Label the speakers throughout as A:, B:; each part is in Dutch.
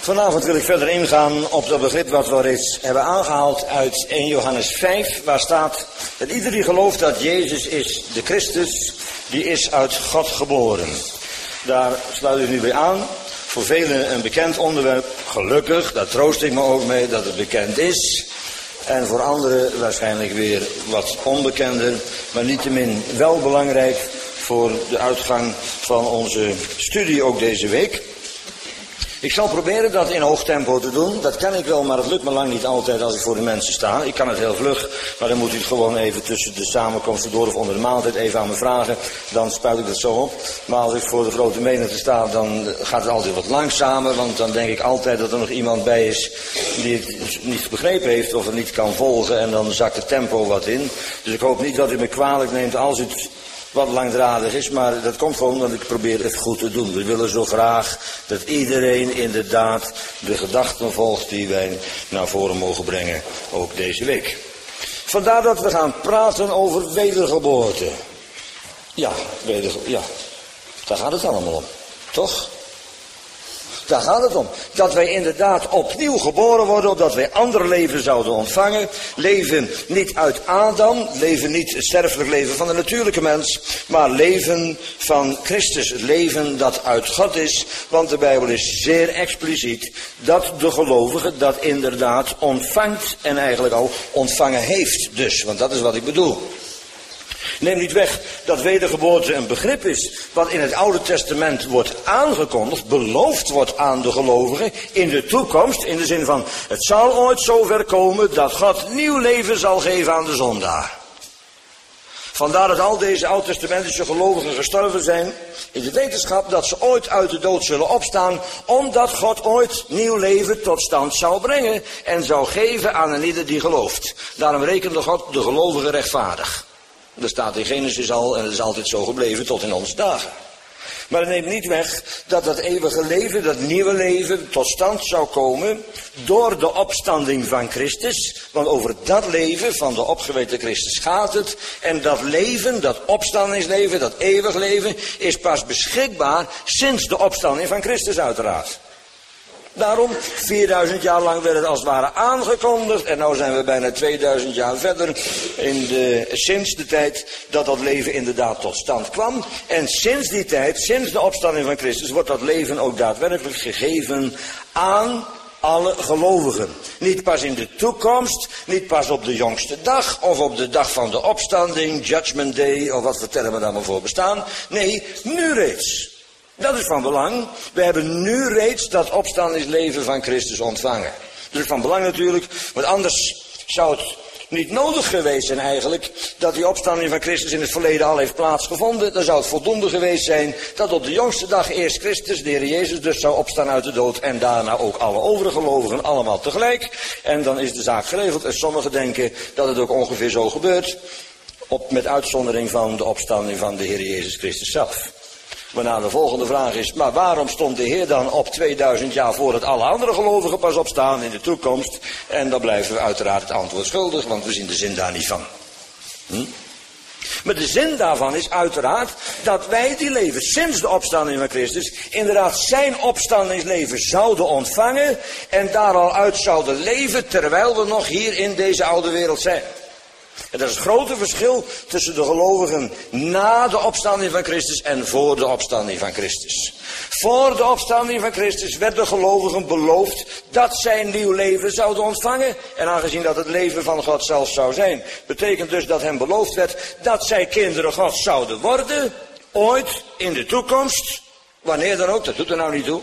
A: Vanavond wil ik verder ingaan op dat begrip wat we reeds hebben aangehaald uit 1 Johannes 5, waar staat dat ieder die gelooft dat Jezus is de Christus, die is uit God geboren. Daar sluit ik nu bij aan. Voor velen een bekend onderwerp, gelukkig, daar troost ik me ook mee dat het bekend is. En voor anderen waarschijnlijk weer wat onbekender, maar niettemin wel belangrijk voor de uitgang van onze studie ook deze week. Ik zal proberen dat in hoog tempo te doen. Dat kan ik wel, maar het lukt me lang niet altijd als ik voor de mensen sta. Ik kan het heel vlug, maar dan moet u het gewoon even tussen de samenkomsten door of onder de maaltijd even aan me vragen. Dan spuit ik het zo op. Maar als ik voor de grote menigte sta, dan gaat het altijd wat langzamer. Want dan denk ik altijd dat er nog iemand bij is die het niet begrepen heeft of het niet kan volgen. En dan zakt het tempo wat in. Dus ik hoop niet dat u me kwalijk neemt als het wat langdradig is, maar dat komt gewoon omdat ik probeer het goed te doen. We willen zo graag dat iedereen inderdaad de gedachten volgt die wij naar voren mogen brengen, ook deze week. Vandaar dat we gaan praten over wedergeboorte. Ja, daar gaat het allemaal om, toch? Daar gaat het om. Dat wij inderdaad opnieuw geboren worden, opdat wij ander leven zouden ontvangen. Leven niet uit Adam, leven niet het sterfelijk leven van de natuurlijke mens, maar leven van Christus. Het leven dat uit God is, want de Bijbel is zeer expliciet dat de gelovige dat inderdaad ontvangt en eigenlijk al ontvangen heeft dus. Want dat is wat ik bedoel. Neem niet weg dat wedergeboorte een begrip is wat in het Oude Testament wordt aangekondigd, beloofd wordt aan de gelovigen in de toekomst, in de zin van het zal ooit zover komen dat God nieuw leven zal geven aan de zondaar. Vandaar dat al deze oud-testamentische gelovigen gestorven zijn in de wetenschap dat ze ooit uit de dood zullen opstaan, omdat God ooit nieuw leven tot stand zou brengen en zou geven aan een ieder die gelooft. Daarom rekende God de gelovigen rechtvaardig. Dat staat in Genesis al en dat is altijd zo gebleven tot in onze dagen. Maar het neemt niet weg dat dat eeuwige leven, dat nieuwe leven tot stand zou komen door de opstanding van Christus. Want over dat leven van de opgewekte Christus gaat het. En dat leven, dat opstandingsleven, dat eeuwig leven is pas beschikbaar sinds de opstanding van Christus uiteraard. Daarom, 4000 jaar lang werd het als het ware aangekondigd. En nu zijn we bijna 2000 jaar verder sinds de tijd dat dat leven inderdaad tot stand kwam. En sinds die tijd, sinds de opstanding van Christus, wordt dat leven ook daadwerkelijk gegeven aan alle gelovigen. Niet pas in de toekomst, niet pas op de jongste dag of op de dag van de opstanding, Judgment Day of wat voor termen daar maar voor bestaan. Nee, nu reeds. Dat is van belang. We hebben nu reeds dat opstandingsleven van Christus ontvangen. Dat is van belang natuurlijk, want anders zou het niet nodig geweest zijn eigenlijk dat die opstanding van Christus in het verleden al heeft plaatsgevonden. Dan zou het voldoende geweest zijn dat op de jongste dag eerst Christus, de Heer Jezus, dus zou opstaan uit de dood en daarna ook alle overige gelovigen allemaal tegelijk. En dan is de zaak geregeld en sommigen denken dat het ook ongeveer zo gebeurt, met uitzondering van de opstanding van de Heer Jezus Christus zelf. Waarna de volgende vraag is, maar waarom stond de Heer dan op 2000 jaar voordat alle andere gelovigen pas opstaan in de toekomst? En dan blijven we uiteraard het antwoord schuldig, want we zien de zin daar niet van. Maar de zin daarvan is uiteraard dat wij die leven sinds de opstanding van Christus inderdaad zijn opstandingsleven zouden ontvangen en daar al uit zouden leven terwijl we nog hier in deze oude wereld zijn. En dat is het grote verschil tussen de gelovigen na de opstanding van Christus en voor de opstanding van Christus. Voor de opstanding van Christus werd de gelovigen beloofd dat zij een nieuw leven zouden ontvangen. En aangezien dat het leven van God zelf zou zijn, betekent dus dat hen beloofd werd dat zij kinderen God zouden worden. Ooit in de toekomst, wanneer dan ook, dat doet er nou niet toe.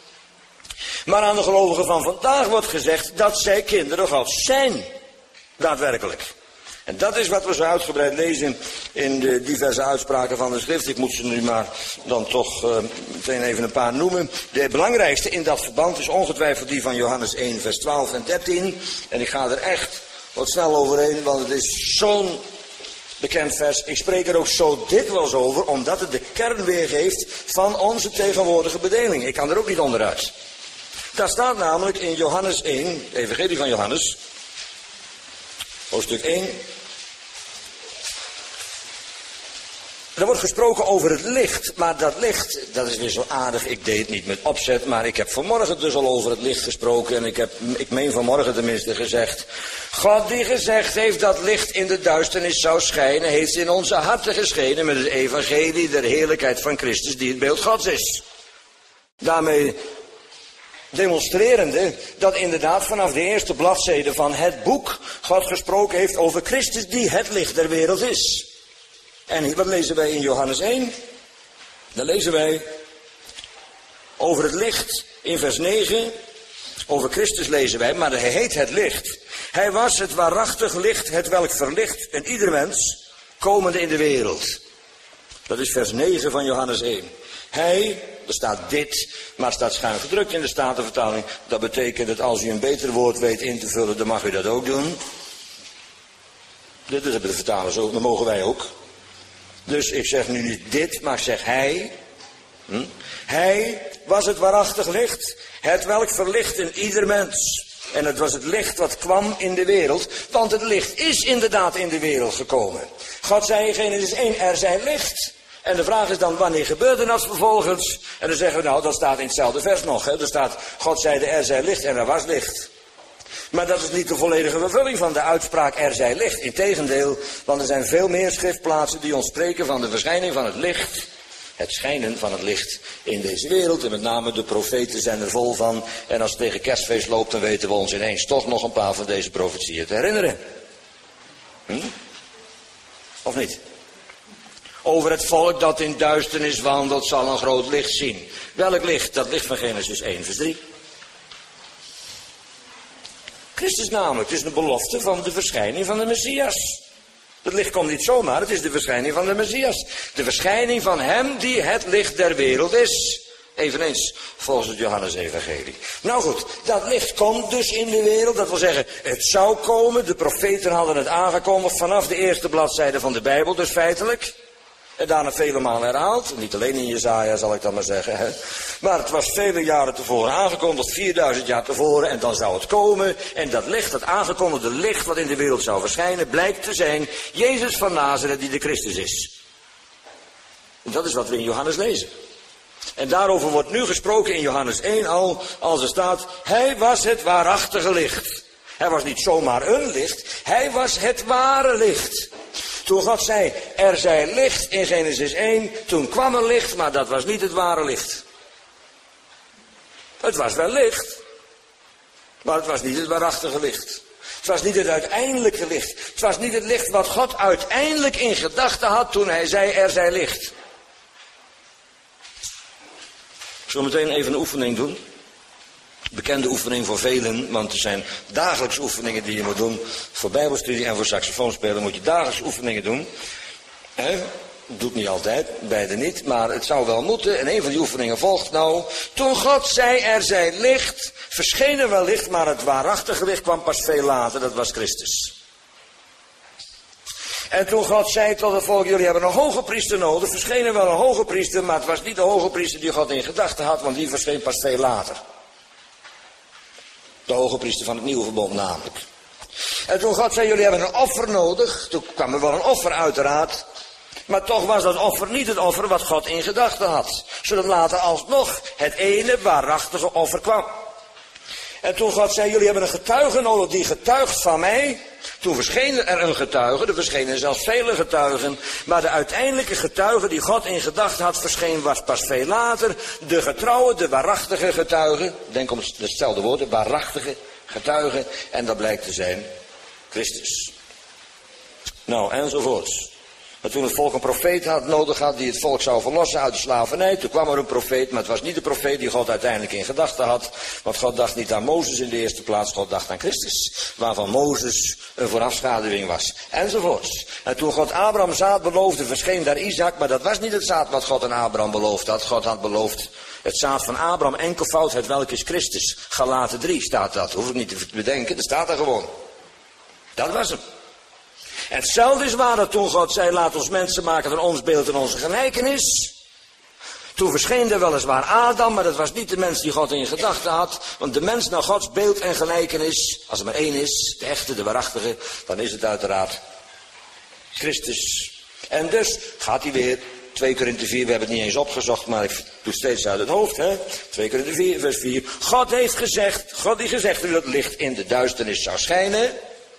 A: Maar aan de gelovigen van vandaag wordt gezegd dat zij kinderen God zijn. Daadwerkelijk. En dat is wat we zo uitgebreid lezen in de diverse uitspraken van de schrift. Ik moet ze nu maar dan toch meteen even een paar noemen. De belangrijkste in dat verband is ongetwijfeld die van Johannes 1 vers 12 en 13. En ik ga er echt wat snel overheen, want het is zo'n bekend vers. Ik spreek er ook zo dikwijls over, omdat het de kern weergeeft van onze tegenwoordige bedeling. Ik kan er ook niet onderuit. Daar staat namelijk in Johannes 1, de evangelie van Johannes, hoofdstuk 1... Er wordt gesproken over het licht, maar dat licht, dat is weer zo aardig. Ik deed het niet met opzet, maar ik heb vanmorgen dus al over het licht gesproken. En ik meen vanmorgen tenminste gezegd. God die gezegd heeft dat licht in de duisternis zou schijnen, heeft in onze harten geschenen met het evangelie der heerlijkheid van Christus, die het beeld Gods is. Daarmee demonstrerende dat inderdaad vanaf de eerste bladzijde van het boek God gesproken heeft over Christus die het licht der wereld is. En wat lezen wij in Johannes 1? Dan lezen wij over het licht in vers 9. Over Christus lezen wij, maar hij heet het licht. Hij was het waarachtig licht, het welk verlicht en ieder mens komende in de wereld. Dat is vers 9 van Johannes 1. Hij, er staat dit, maar het staat schuin gedrukt in de Statenvertaling. Dat betekent dat als u een beter woord weet in te vullen, dan mag u dat ook doen. Dit hebben de vertalers ook, dat mogen wij ook. Dus ik zeg nu niet dit, maar ik zeg hij. Hij was het waarachtig licht, het welk verlicht in ieder mens. En het was het licht wat kwam in de wereld, want het licht is inderdaad in de wereld gekomen. God zei in Genesis 1, er zij licht. En de vraag is dan, wanneer gebeurde dat vervolgens? En dan zeggen we, nou, dat staat in hetzelfde vers nog. Hè? Er staat, God zeide, er zij licht en er was licht. Maar dat is niet de volledige vervulling van de uitspraak, er zij licht. Integendeel, want er zijn veel meer schriftplaatsen die ons spreken van de verschijning van het licht. Het schijnen van het licht in deze wereld. En met name de profeten zijn er vol van. En als het tegen kerstfeest loopt, dan weten we ons ineens toch nog een paar van deze profetieën te herinneren. Of niet? Over het volk dat in duisternis wandelt, zal een groot licht zien. Welk licht? Dat licht van Genesis 1 vers 3. Christus namelijk, het is een belofte van de verschijning van de Messias. Het licht komt niet zomaar, het is de verschijning van de Messias. De verschijning van hem die het licht der wereld is. Eveneens volgens het Johannes-evangelie. Nou goed, dat licht komt dus in de wereld. Dat wil zeggen, het zou komen. De profeten hadden het aangekondigd vanaf de eerste bladzijde van de Bijbel, dus feitelijk. En daarna vele malen herhaald. Niet alleen in Jesaja, zal ik dan maar zeggen. Hè. Maar het was vele jaren tevoren aangekondigd, 4000 jaar tevoren. En dan zou het komen. En dat licht, dat aangekondigde licht wat in de wereld zou verschijnen, blijkt te zijn Jezus van Nazareth die de Christus is. En dat is wat we in Johannes lezen. En daarover wordt nu gesproken in Johannes 1 al, als er staat, hij was het waarachtige licht. Hij was niet zomaar een licht, hij was het ware licht. Toen God zei, er zij licht in Genesis 1, toen kwam er licht, maar dat was niet het ware licht. Het was wel licht, maar het was niet het waarachtige licht. Het was niet het uiteindelijke licht. Het was niet het licht wat God uiteindelijk in gedachten had toen hij zei, er zij licht. Ik zal meteen even een oefening doen. Bekende oefening voor velen, want er zijn dagelijks oefeningen die je moet doen. Voor bijbelstudie en voor saxofoonspelen moet je dagelijks oefeningen doen. Doet niet altijd, beide niet, maar het zou wel moeten. En een van die oefeningen volgt nou. Toen God zei, er zij licht, verscheen er wel licht, maar het waarachtige licht kwam pas veel later, dat was Christus. En toen God zei tot het volk, jullie hebben een hoge priester nodig, verscheen er wel een hoge priester, maar het was niet de hoge priester die God in gedachten had, want die verscheen pas veel later. De hoge priester van het nieuwe verbond namelijk. En toen God zei, jullie hebben een offer nodig. Toen kwam er wel een offer uiteraard. Maar toch was dat offer niet het offer wat God in gedachten had. Zodat later alsnog het ene waarachtige offer kwam. En toen God zei, jullie hebben een getuige nodig die getuigt van mij. Toen verscheen er een getuige, er verschenen zelfs vele getuigen. Maar de uiteindelijke getuige die God in gedachten had verscheen was pas veel later. De getrouwe, de waarachtige getuige. Denk om hetzelfde woord, de waarachtige getuige. En dat blijkt te zijn Christus. Nou, enzovoorts. Maar toen het volk een profeet nodig had die het volk zou verlossen uit de slavernij. Toen kwam er een profeet, maar het was niet de profeet die God uiteindelijk in gedachten had. Want God dacht niet aan Mozes in de eerste plaats, God dacht aan Christus. Waarvan Mozes een voorafschaduwing was. Enzovoorts. En toen God Abraham zaad beloofde, verscheen daar Isaac. Maar dat was niet het zaad wat God aan Abraham beloofd had. God had beloofd het zaad van Abraham enkelvoud, het welk is Christus. Galaten 3 staat dat. Hoef ik niet te bedenken, dat staat er gewoon. Dat was hem. En hetzelfde is waar dat toen God zei, laat ons mensen maken van ons beeld en onze gelijkenis. Toen verscheen er weliswaar Adam, maar dat was niet de mens die God in gedachten had. Want de mens naar Gods beeld en gelijkenis, als er maar één is, de echte, de waarachtige, dan is het uiteraard Christus. En dus gaat hij weer, 2 Korinthe 4, we hebben het niet eens opgezocht, maar ik doe het steeds uit het hoofd, hè. 2 Korinthe 4, vers 4. God heeft gezegd, God die gezegd heeft dat het licht in de duisternis zou schijnen.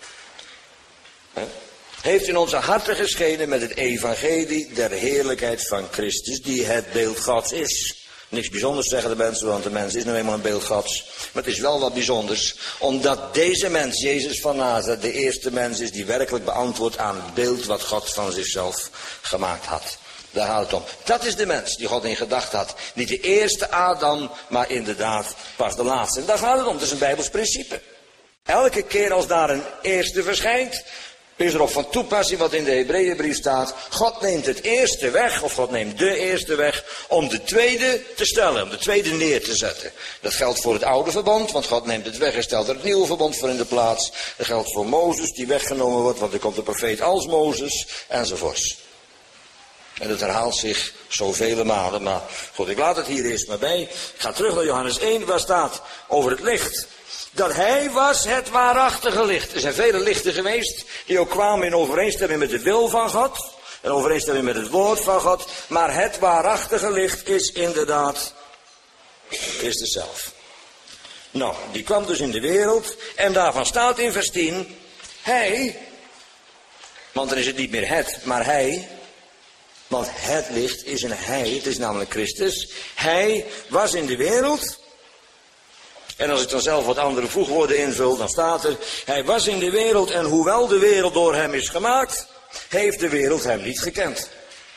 A: Heeft in onze harten geschenen met het evangelie der heerlijkheid van Christus, die het beeld Gods is. Niks bijzonders zeggen de mensen, want de mens is nou eenmaal een beeld Gods. Maar het is wel wat bijzonders, omdat deze mens, Jezus van Nazareth, de eerste mens is die werkelijk beantwoordt aan het beeld wat God van zichzelf gemaakt had. Daar gaat het om. Dat is de mens die God in gedachten had. Niet de eerste Adam, maar inderdaad pas de laatste. En daar gaat het om, het is een Bijbels principe. Elke keer als daar een eerste verschijnt, is er op van toepassing wat in de Hebreeënbrief staat. God neemt het eerste weg, of God neemt de eerste weg, om de tweede te stellen, om de tweede neer te zetten. Dat geldt voor het oude verbond, want God neemt het weg en stelt er het nieuwe verbond voor in de plaats. Dat geldt voor Mozes, die weggenomen wordt, want er komt de profeet als Mozes, enzovoorts. En dat herhaalt zich zoveel malen, maar goed, ik laat het hier eerst maar bij. Ik ga terug naar Johannes 1, waar staat over het licht. Dat hij was het waarachtige licht. Er zijn vele lichten geweest, die ook kwamen in overeenstemming met de wil van God. In overeenstemming met het woord van God. Maar het waarachtige licht is inderdaad Christus zelf. Nou, die kwam dus in de wereld. En daarvan staat in vers 10. Hij, want dan is het niet meer het, maar hij. Want het licht is een hij, het is namelijk Christus. Hij was in de wereld. En als ik dan zelf wat andere voegwoorden invul, dan staat er. Hij was in de wereld en hoewel de wereld door hem is gemaakt, heeft de wereld hem niet gekend.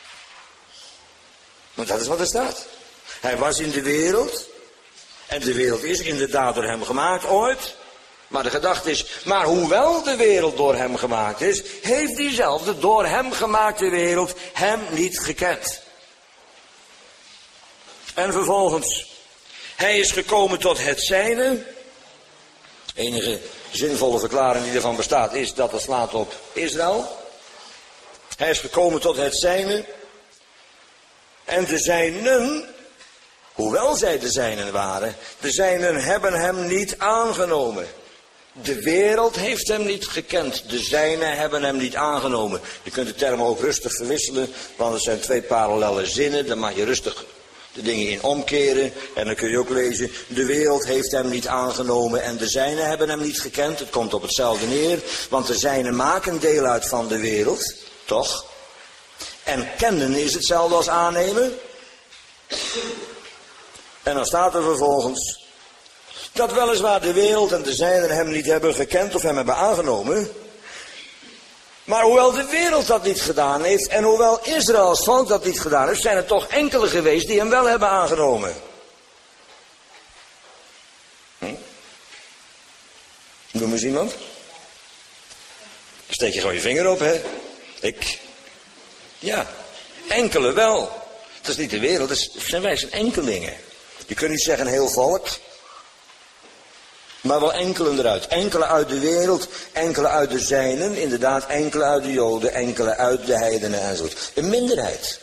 A: Want dat is wat er staat. Hij was in de wereld. En de wereld is inderdaad door hem gemaakt ooit. Maar de gedachte is, maar hoewel de wereld door hem gemaakt is, heeft diezelfde door hem gemaakte wereld hem niet gekend. En vervolgens, hij is gekomen tot het zijne. Enige zinvolle verklaring die ervan bestaat is dat het slaat op Israël. Hij is gekomen tot het zijne. En de zijnen, hoewel zij de zijnen waren, de zijnen hebben hem niet aangenomen. De wereld heeft hem niet gekend. De zijnen hebben hem niet aangenomen. Je kunt de termen ook rustig verwisselen, want het zijn 2 parallelle zinnen. Daar mag je rustig de dingen in omkeren. En dan kun je ook lezen, de wereld heeft hem niet aangenomen en de zijnen hebben hem niet gekend. Het komt op hetzelfde neer, want de zijnen maken deel uit van de wereld, toch? En kennen is hetzelfde als aannemen. En dan staat er vervolgens, dat weliswaar de wereld en de zijnen hem niet hebben gekend of hem hebben aangenomen. Maar hoewel de wereld dat niet gedaan heeft en hoewel Israëls volk dat niet gedaan heeft, zijn er toch enkele geweest die hem wel hebben aangenomen. Noem eens iemand. Steek je gewoon je vinger op, hè. Ja, enkele wel. Het is niet de wereld, het zijn wij zijn enkelingen. Je kunt niet zeggen een heel volk. Maar wel enkelen eruit. Enkele uit de wereld, enkele uit de zijnen, inderdaad, enkele uit de Joden, enkele uit de heidenen enzovoort. Een minderheid.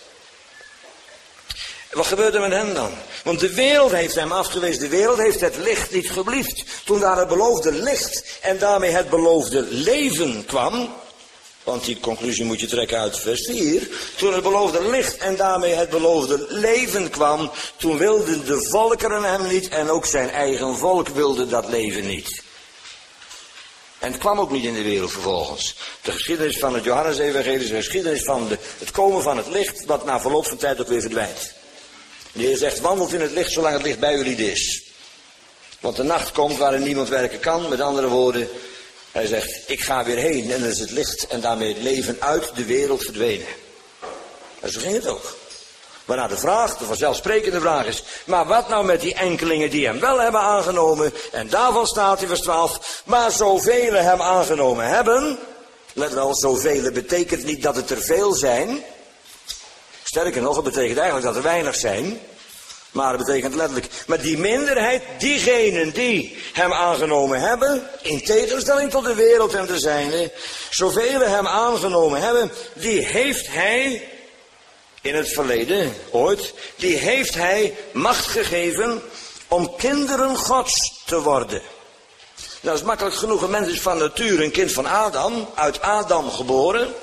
A: Wat gebeurt er met hem dan? Want de wereld heeft hem afgewezen. De wereld heeft het licht niet geblieft. Toen daar het beloofde licht en daarmee het beloofde leven kwam. Want die conclusie moet je trekken uit vers 4. Toen het beloofde licht en daarmee het beloofde leven kwam, toen wilden de volkeren hem niet en ook zijn eigen volk wilde dat leven niet. En het kwam ook niet in de wereld vervolgens. De geschiedenis van het Johannes-evangelie is de geschiedenis van het komen van het licht, wat na verloop van tijd ook weer verdwijnt. De Heer zegt, wandelt in het licht zolang het licht bij jullie is. Want de nacht komt waarin niemand werken kan, met andere woorden. Hij zegt, ik ga weer heen en dan is het licht en daarmee het leven uit de wereld verdwenen. En zo ging het ook. Waarna de vanzelfsprekende vraag is, maar wat nou met die enkelingen die hem wel hebben aangenomen? En daarvan staat in vers 12, maar zoveel hem aangenomen hebben. Let wel, zoveel betekent niet dat het er veel zijn. Sterker nog, het betekent eigenlijk dat er weinig zijn. Maar het betekent letterlijk, maar die minderheid, diegenen die hem aangenomen hebben, in tegenstelling tot de wereld en de zijne, zoveel hem aangenomen hebben, die heeft hij, in het verleden, ooit, die heeft hij macht gegeven om kinderen Gods te worden. Dat is makkelijk genoeg, een mens is van natuur een kind van Adam, uit Adam geboren.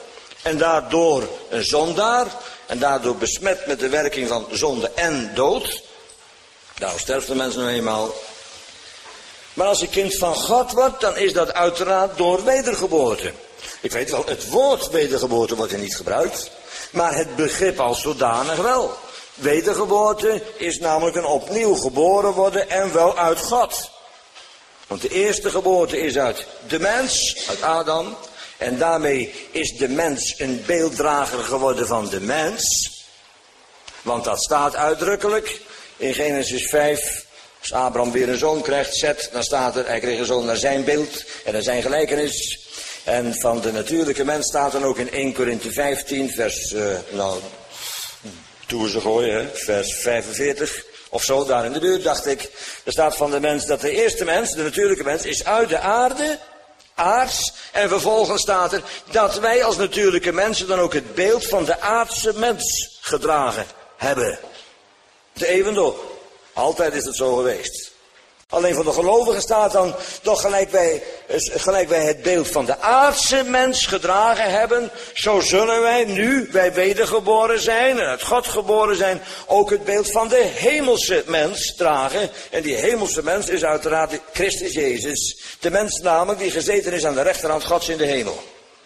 A: En daardoor een zondaar. En daardoor besmet met de werking van zonde en dood. Daarom sterft de mens nou eenmaal. Maar als je kind van God wordt, dan is dat uiteraard door wedergeboorte. Ik weet wel, het woord wedergeboorte wordt er niet gebruikt. Maar het begrip als zodanig wel. Wedergeboorte is namelijk een opnieuw geboren worden en wel uit God. Want de eerste geboorte is uit de mens, uit Adam. En daarmee is de mens een beelddrager geworden van de mens. Want dat staat uitdrukkelijk in Genesis 5. Als Abraham weer een zoon krijgt, Zet, dan staat er, hij kreeg een zoon naar zijn beeld en naar zijn gelijkenis. En van de natuurlijke mens staat dan ook in 1 Korinthe 15, vers, toen we ze gooien, hè, vers 45 of zo, daar in de buurt, dacht ik. Er staat van de mens dat de eerste mens, de natuurlijke mens, is uit de aarde, aards. En vervolgens staat er dat wij als natuurlijke mensen dan ook het beeld van de aardse mens gedragen hebben. De eeuwen door. Altijd is het zo geweest. Alleen voor de gelovigen staat dan toch gelijk wij het beeld van de aardse mens gedragen hebben, zo zullen wij nu, wij wedergeboren zijn en uit God geboren zijn, ook het beeld van de hemelse mens dragen. En die hemelse mens is uiteraard Christus Jezus, de mens namelijk die gezeten is aan de rechterhand Gods in de hemel.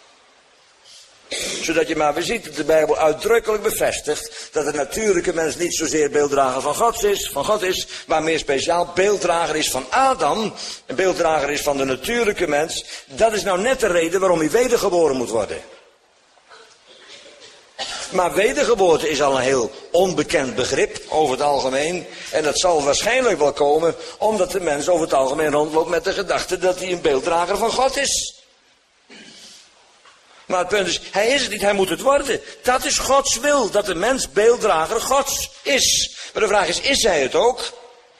A: Zodat je maar weer ziet dat de Bijbel uitdrukkelijk bevestigt dat de natuurlijke mens niet zozeer beelddrager van God is, maar meer speciaal beelddrager is van Adam, een beelddrager is van de natuurlijke mens. Dat is nou net de reden waarom hij wedergeboren moet worden. Maar wedergeboorte is al een heel onbekend begrip over het algemeen. En dat zal waarschijnlijk wel komen omdat de mens over het algemeen rondloopt met de gedachte dat hij een beelddrager van God is. Maar het punt is, hij is het niet, hij moet het worden. Dat is Gods wil, dat de mens beelddrager Gods is. Maar de vraag is hij het ook?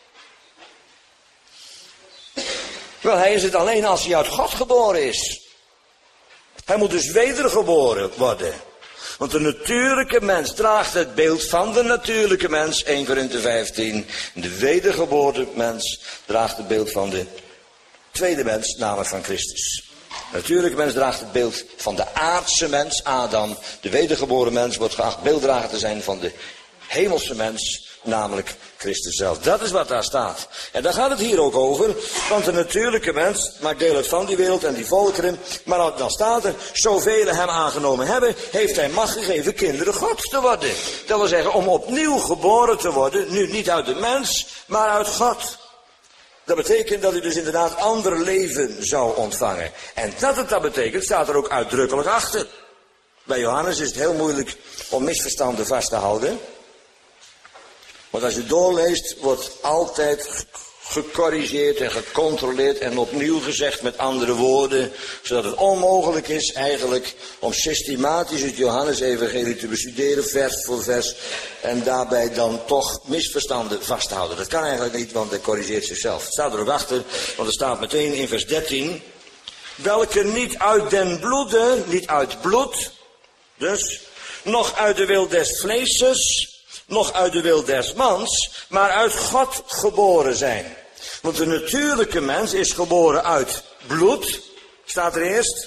A: Wel, hij is het alleen als hij uit God geboren is. Hij moet dus wedergeboren worden. Want de natuurlijke mens draagt het beeld van de natuurlijke mens, 1 Korinthe 15. De wedergeboren mens draagt het beeld van de tweede mens, namelijk van Christus. De natuurlijke mens draagt het beeld van de aardse mens, Adam. De wedergeboren mens wordt geacht beelddrager te zijn van de hemelse mens, namelijk Christus zelf. Dat is wat daar staat. En daar gaat het hier ook over, want de natuurlijke mens maakt deel uit van die wereld en die volkeren. Maar dan staat er, zoveel hem aangenomen hebben, heeft hij macht gegeven kinderen Gods te worden. Dat wil zeggen, om opnieuw geboren te worden, nu niet uit de mens, maar uit God. Dat betekent dat u dus inderdaad ander leven zou ontvangen. En dat het dat betekent, staat er ook uitdrukkelijk achter. Bij Johannes is het heel moeilijk om misverstanden vast te houden. Want als je doorleest, wordt altijd gecorrigeerd en gecontroleerd en opnieuw gezegd met andere woorden. Zodat het onmogelijk is eigenlijk om systematisch het Johannes-evangelie te bestuderen, vers voor vers. En daarbij dan toch misverstanden vast te houden. Dat kan eigenlijk niet, want hij corrigeert zichzelf. Het staat er ook achter, want er staat meteen in vers 13. Welke niet uit den bloede, niet uit bloed, dus, nog uit de wil des vleeses, nog uit de wil des mans, maar uit God geboren zijn. Want de natuurlijke mens is geboren uit bloed, staat er eerst.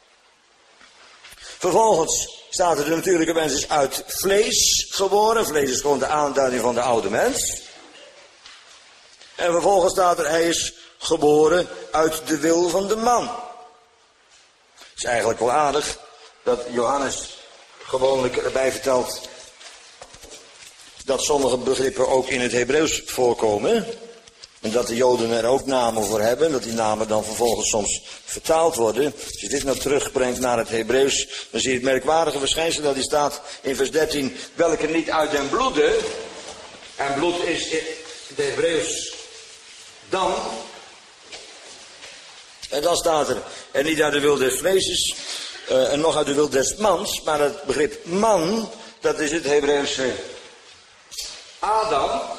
A: Vervolgens staat er, de natuurlijke mens is uit vlees geboren. Vlees is gewoon de aanduiding van de oude mens. En vervolgens staat er, hij is geboren uit de wil van de man. Het is eigenlijk wel aardig dat Johannes gewoonlijk erbij vertelt dat sommige begrippen ook in het Hebreeuws voorkomen. En dat de Joden er ook namen voor hebben. Dat die namen dan vervolgens soms vertaald worden. Als je dit nou terugbrengt naar het Hebreeuws, dan zie je het merkwaardige verschijnsel dat die staat in vers 13. Welke niet uit den bloede. En bloed is in het Hebreeuws dan. En dan staat er, en niet uit de wil des vleeses, en nog uit de wil des mans. Maar het begrip man, dat is het Hebreeuwse Adam.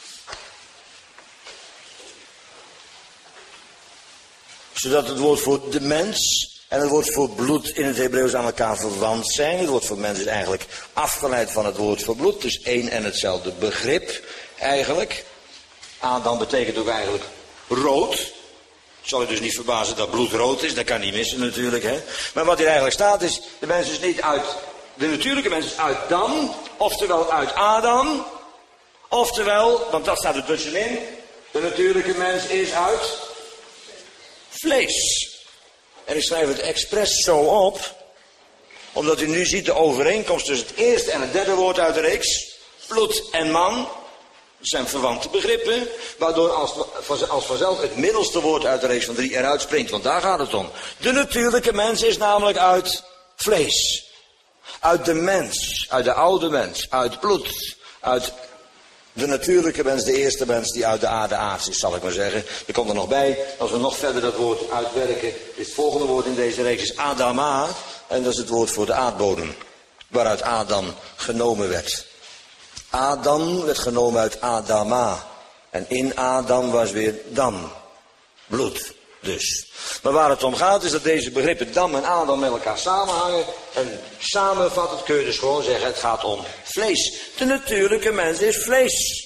A: Zodat het woord voor de mens en het woord voor bloed in het Hebreeuws aan elkaar verwant zijn. Het woord voor mens is eigenlijk afgeleid van het woord voor bloed. Dus één en hetzelfde begrip eigenlijk. Adam betekent ook eigenlijk rood. Zal je dus niet verbazen dat bloed rood is, dat kan niet missen natuurlijk. Hè? Maar wat hier eigenlijk staat is, de mens is niet uit, de natuurlijke mens is uit Dam, oftewel uit Adam. Oftewel, want dat staat er tussenin, de natuurlijke mens is uit vlees. En ik schrijf het expres zo op, omdat u nu ziet de overeenkomst tussen het eerste en het derde woord uit de reeks. Bloed en man zijn verwante begrippen, waardoor als vanzelf het middelste woord uit de reeks van 3 eruit springt. Want daar gaat het om. De natuurlijke mens is namelijk uit vlees. Uit de mens, uit de oude mens, uit bloed, uit de natuurlijke mens, de eerste mens die uit de aarde aards is, zal ik maar zeggen. Er komt er nog bij, als we nog verder dat woord uitwerken, is het volgende woord in deze reeks is Adama. En dat is het woord voor de aardbodem, waaruit Adam genomen werd. Adam werd genomen uit Adama. En in Adam was weer Dam. Bloed dus. Maar waar het om gaat is dat deze begrippen Dam en Adam met elkaar samenhangen. En samenvattend kun je dus gewoon zeggen, het gaat om vlees. De natuurlijke mens is vlees.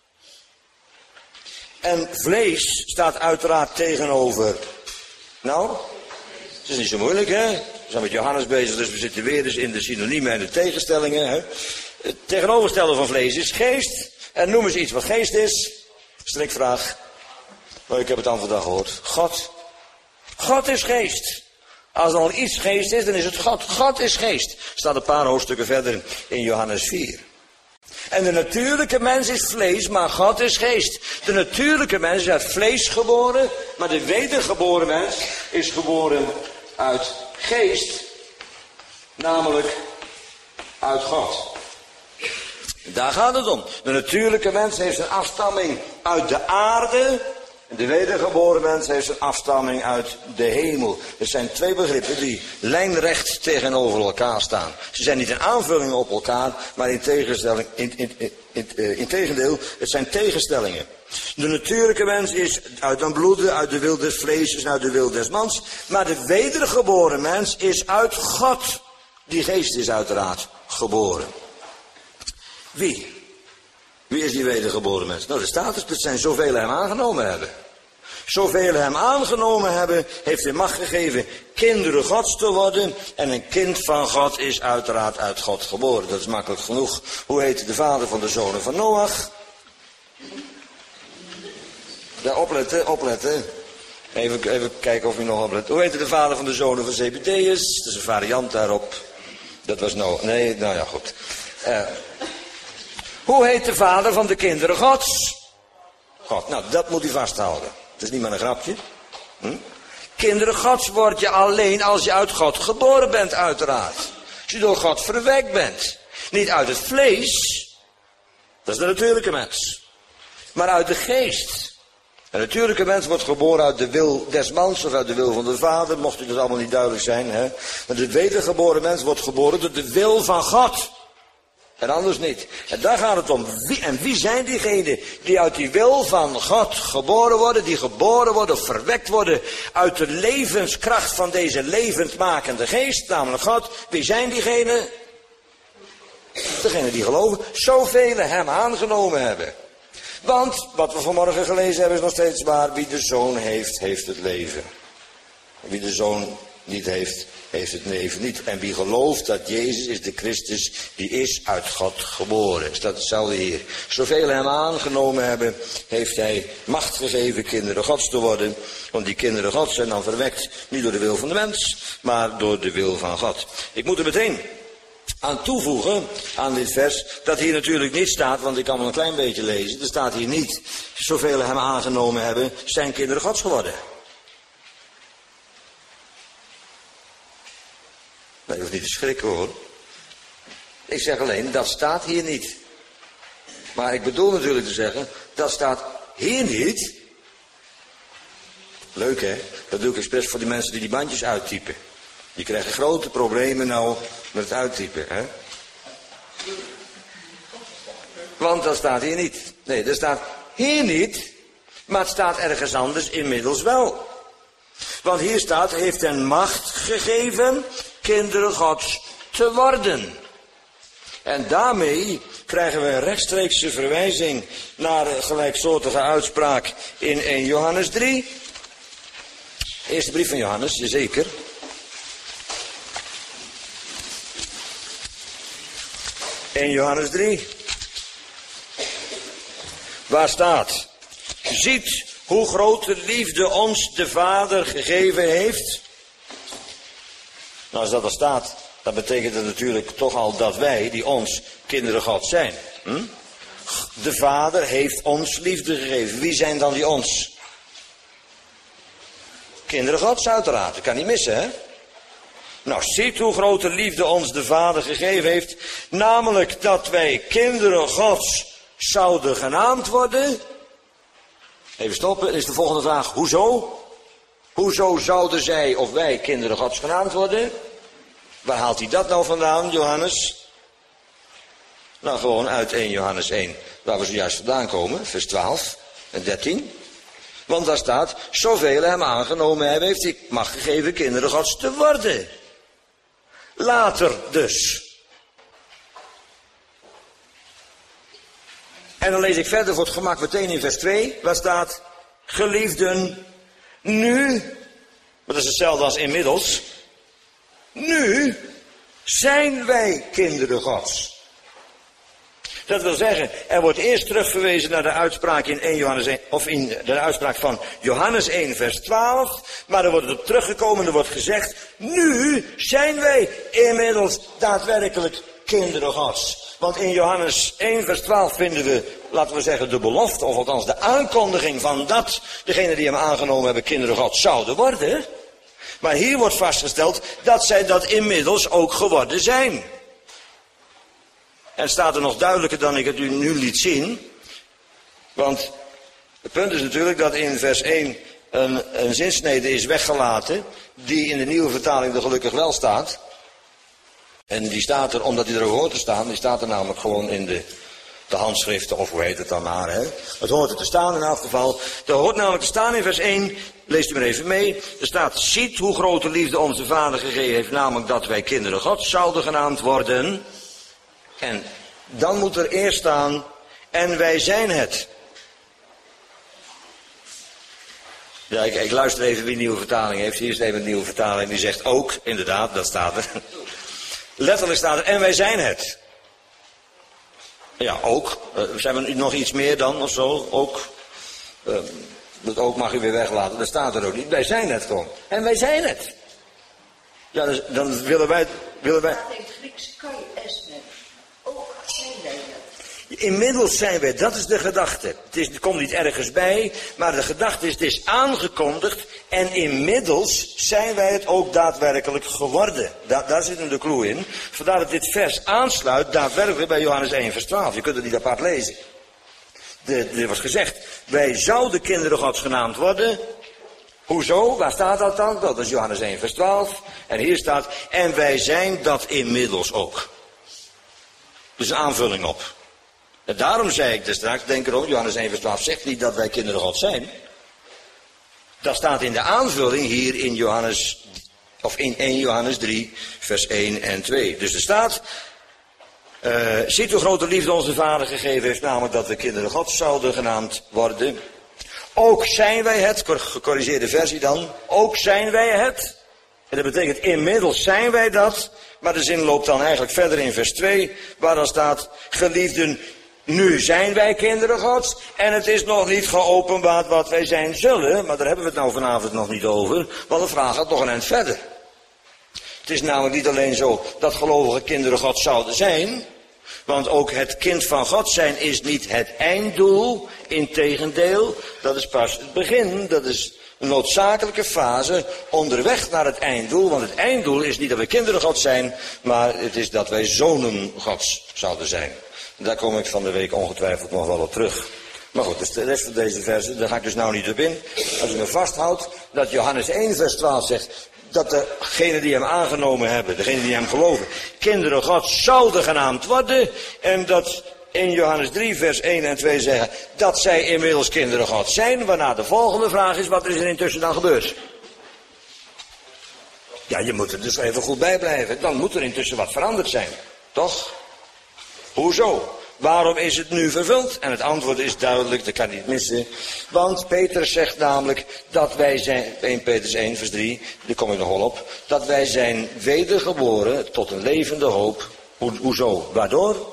A: En vlees staat uiteraard tegenover, nou, het is niet zo moeilijk hè. We zijn met Johannes bezig, dus we zitten weer dus in de synoniemen en de tegenstellingen. Hè? Het tegenovergestelde van vlees is geest. En noem eens iets wat geest is. Strikvraag. Maar ik heb het antwoord al gehoord. God. God is geest. Als er al iets geest is, dan is het God. God is geest. Staat een paar hoofdstukken verder in Johannes 4. En de natuurlijke mens is vlees, maar God is geest. De natuurlijke mens is uit vlees geboren, maar de wedergeboren mens is geboren uit geest, namelijk uit God. Daar gaat het om. De natuurlijke mens heeft zijn afstamming uit de aarde. En de wedergeboren mens heeft zijn afstamming uit de hemel. Er zijn twee begrippen die lijnrecht tegenover elkaar staan. Ze zijn niet een aanvulling op elkaar, maar integendeel, het zijn tegenstellingen. De natuurlijke mens is uit een bloede, uit de wil des vlees en uit de wil des mans. Maar de wedergeboren mens is uit God. Die geest is uiteraard geboren. Wie? Wie is die wedergeboren mens? Nou, de staat is, dat zijn zoveel hem aangenomen hebben. Zoveel hem aangenomen hebben, heeft hij macht gegeven kinderen Gods te worden. En een kind van God is uiteraard uit God geboren. Dat is makkelijk genoeg. Hoe heette de vader van de zonen van Noach? Ja, opletten. Even kijken of u nog oplet. Hoe heette de vader van de zonen van Zebedeus? Dat is een variant daarop. Dat was Noach. Nee, nou ja, goed. Hoe heet de vader van de kinderen Gods? God. Nou, dat moet u vasthouden. Het is niet maar een grapje. Kinderen Gods word je alleen als je uit God geboren bent, uiteraard. Als je door God verwekt bent. Niet uit het vlees. Dat is de natuurlijke mens. Maar uit de geest. Een natuurlijke mens wordt geboren uit de wil des mans of uit de wil van de vader. Mocht u dat allemaal niet duidelijk zijn. Hè? Maar de wedergeboren mens wordt geboren door de wil van God. En anders niet. En daar gaat het om. Wie zijn diegenen die uit die wil van God geboren worden, die geboren worden of verwekt worden uit de levenskracht van deze levendmakende geest, namelijk God. Wie zijn diegenen? Degenen die geloven, zoveel hem aangenomen hebben. Want, wat we vanmorgen gelezen hebben is nog steeds waar, wie de Zoon heeft, heeft het leven. Wie de Zoon niet heeft, heeft het leven niet. En wie gelooft dat Jezus is de Christus, die is uit God geboren. Is dat hetzelfde hier. Zoveel hem aangenomen hebben, heeft hij macht gegeven kinderen Gods te worden. Want die kinderen Gods zijn dan verwekt, niet door de wil van de mens, maar door de wil van God. Ik moet er meteen aan toevoegen, aan dit vers, dat hier natuurlijk niet staat, want ik kan wel een klein beetje lezen. Er staat hier niet, zoveel hem aangenomen hebben, zijn kinderen Gods geworden. Nou, je hoeft niet te schrikken hoor. Ik zeg alleen, dat staat hier niet. Maar ik bedoel natuurlijk te zeggen, dat staat hier niet. Leuk hè? Dat doe ik expres voor die mensen die bandjes uittypen. Die krijgen grote problemen nou met het uittypen. Hè? Want dat staat hier niet. Nee, dat staat hier niet. Maar het staat ergens anders inmiddels wel. Want hier staat, heeft hen macht gegeven kinderen Gods te worden. En daarmee krijgen we een rechtstreekse verwijzing naar een gelijksoortige uitspraak in 1 Johannes 3. Eerste brief van Johannes, jazeker. In Johannes 3. Waar staat: ziet hoe grote liefde ons de Vader gegeven heeft. Nou, als dat er staat, dan betekent het natuurlijk toch al dat wij, die ons, kinderen God zijn. De Vader heeft ons liefde gegeven. Wie zijn dan die ons? Kinderen Gods uiteraard, dat kan niet missen, hè? Nou, ziet hoe grote liefde ons de Vader gegeven heeft. Namelijk dat wij kinderen Gods zouden genaamd worden. Even stoppen, is de volgende vraag: hoezo? Hoezo zouden zij of wij kinderen Gods genaamd worden? Waar haalt hij dat nou vandaan, Johannes? Nou, gewoon uit 1 Johannes 1, waar we zojuist vandaan komen, vers 12 en 13. Want daar staat: zoveel hem aangenomen hebben, heeft hij macht gegeven kinderen Gods te worden. Later dus. En dan lees ik verder voor het gemak meteen in vers 2, waar staat: geliefden, nu, maar dat is hetzelfde als inmiddels, nu zijn wij kinderen Gods. Dat wil zeggen, er wordt eerst terugverwezen naar de uitspraak in 1 Johannes 1, of in de uitspraak van Johannes 1 vers 12, maar er wordt op teruggekomen, er wordt gezegd: nu zijn wij inmiddels daadwerkelijk kinderen Gods. Want in Johannes 1 vers 12 vinden we, laten we zeggen, de belofte, of althans de aankondiging van dat degenen die hem aangenomen hebben kinderen Gods zouden worden. Maar hier wordt vastgesteld dat zij dat inmiddels ook geworden zijn. En staat er nog duidelijker dan ik het u nu liet zien. Want het punt is natuurlijk dat in vers 1 een zinsnede is weggelaten, die in de nieuwe vertaling er gelukkig wel staat. En die staat er, omdat die er hoort te staan, die staat er namelijk gewoon in de handschriften, of hoe heet het dan maar, hè. Het hoort er te staan in elk geval. Er hoort namelijk te staan in vers 1, leest u maar even mee. Er staat: ziet hoe grote liefde onze Vader gegeven heeft, namelijk dat wij kinderen Gods zouden genaamd worden. En dan moet er eerst staan: en wij zijn het. Ja, ik luister even wie een nieuwe vertaling heeft. Hier is even een nieuwe vertaling, die zegt ook, inderdaad, dat staat er. Letterlijk staat er: en wij zijn het. Ja, ook. Zijn we nog iets meer dan, of zo? Ook. Dat ook mag u weer weglaten, dat staat er ook niet. Wij zijn het gewoon. En wij zijn het. Ja, dus, dan willen wij...
B: In het Grieks kai esmen. Ook zijn wij het.
A: Inmiddels zijn wij, dat is de gedachte. Het komt niet ergens bij, maar de gedachte is: het is aangekondigd en inmiddels zijn wij het ook daadwerkelijk geworden. Daar zit hem de clue in. Vandaar dat dit vers aansluit daadwerkelijk bij Johannes 1 vers 12. Je kunt het niet apart lezen. Er was gezegd: wij zouden kinderen Gods genaamd worden. Hoezo? Waar staat dat dan? Dat is Johannes 1 vers 12. En hier staat: en wij zijn dat inmiddels ook. Dus een aanvulling op. En daarom zei ik dus straks, denk erom, Johannes 1 vers 12 zegt niet dat wij kinderen God zijn. Dat staat in de aanvulling hier in Johannes, of in 1 Johannes 3 vers 1 en 2. Dus er staat: ziet hoe grote liefde onze Vader gegeven heeft, namelijk dat we kinderen God zouden genaamd worden. Ook zijn wij het, gecorrigeerde versie dan, ook zijn wij het. En dat betekent inmiddels zijn wij dat, maar de zin loopt dan eigenlijk verder in vers 2, waar dan staat: geliefden, nu zijn wij kinderen Gods en het is nog niet geopenbaard wat wij zijn zullen. Maar daar hebben we het nou vanavond nog niet over, want de vraag gaat toch een eind verder. Het is namelijk niet alleen zo dat gelovige kinderen Gods zouden zijn, want ook het kind van God zijn is niet het einddoel. Integendeel, dat is pas het begin, dat is een noodzakelijke fase onderweg naar het einddoel. Want het einddoel is niet dat we kinderen Gods zijn, maar het is dat wij zonen Gods zouden zijn. Daar kom ik van de week ongetwijfeld nog wel op terug. Maar goed, dus de rest van deze versen, daar ga ik dus nou niet op in. Als u me vasthoudt dat Johannes 1 vers 12 zegt dat degenen die hem aangenomen hebben, degenen die hem geloven, kinderen Gods zouden genaamd worden. En dat in Johannes 3 vers 1 en 2 zeggen dat zij inmiddels kinderen Gods zijn. Waarna de volgende vraag is: wat is er intussen dan gebeurd? Ja, je moet er dus even goed bij blijven. Dan moet er intussen wat veranderd zijn. Toch? Hoezo? Waarom is het nu vervuld? En het antwoord is duidelijk, dat kan niet missen. Want Petrus zegt namelijk dat wij zijn, 1 Petrus 1 vers 3, daar kom ik nog wel op. Dat wij zijn wedergeboren tot een levende hoop. Hoezo? Waardoor?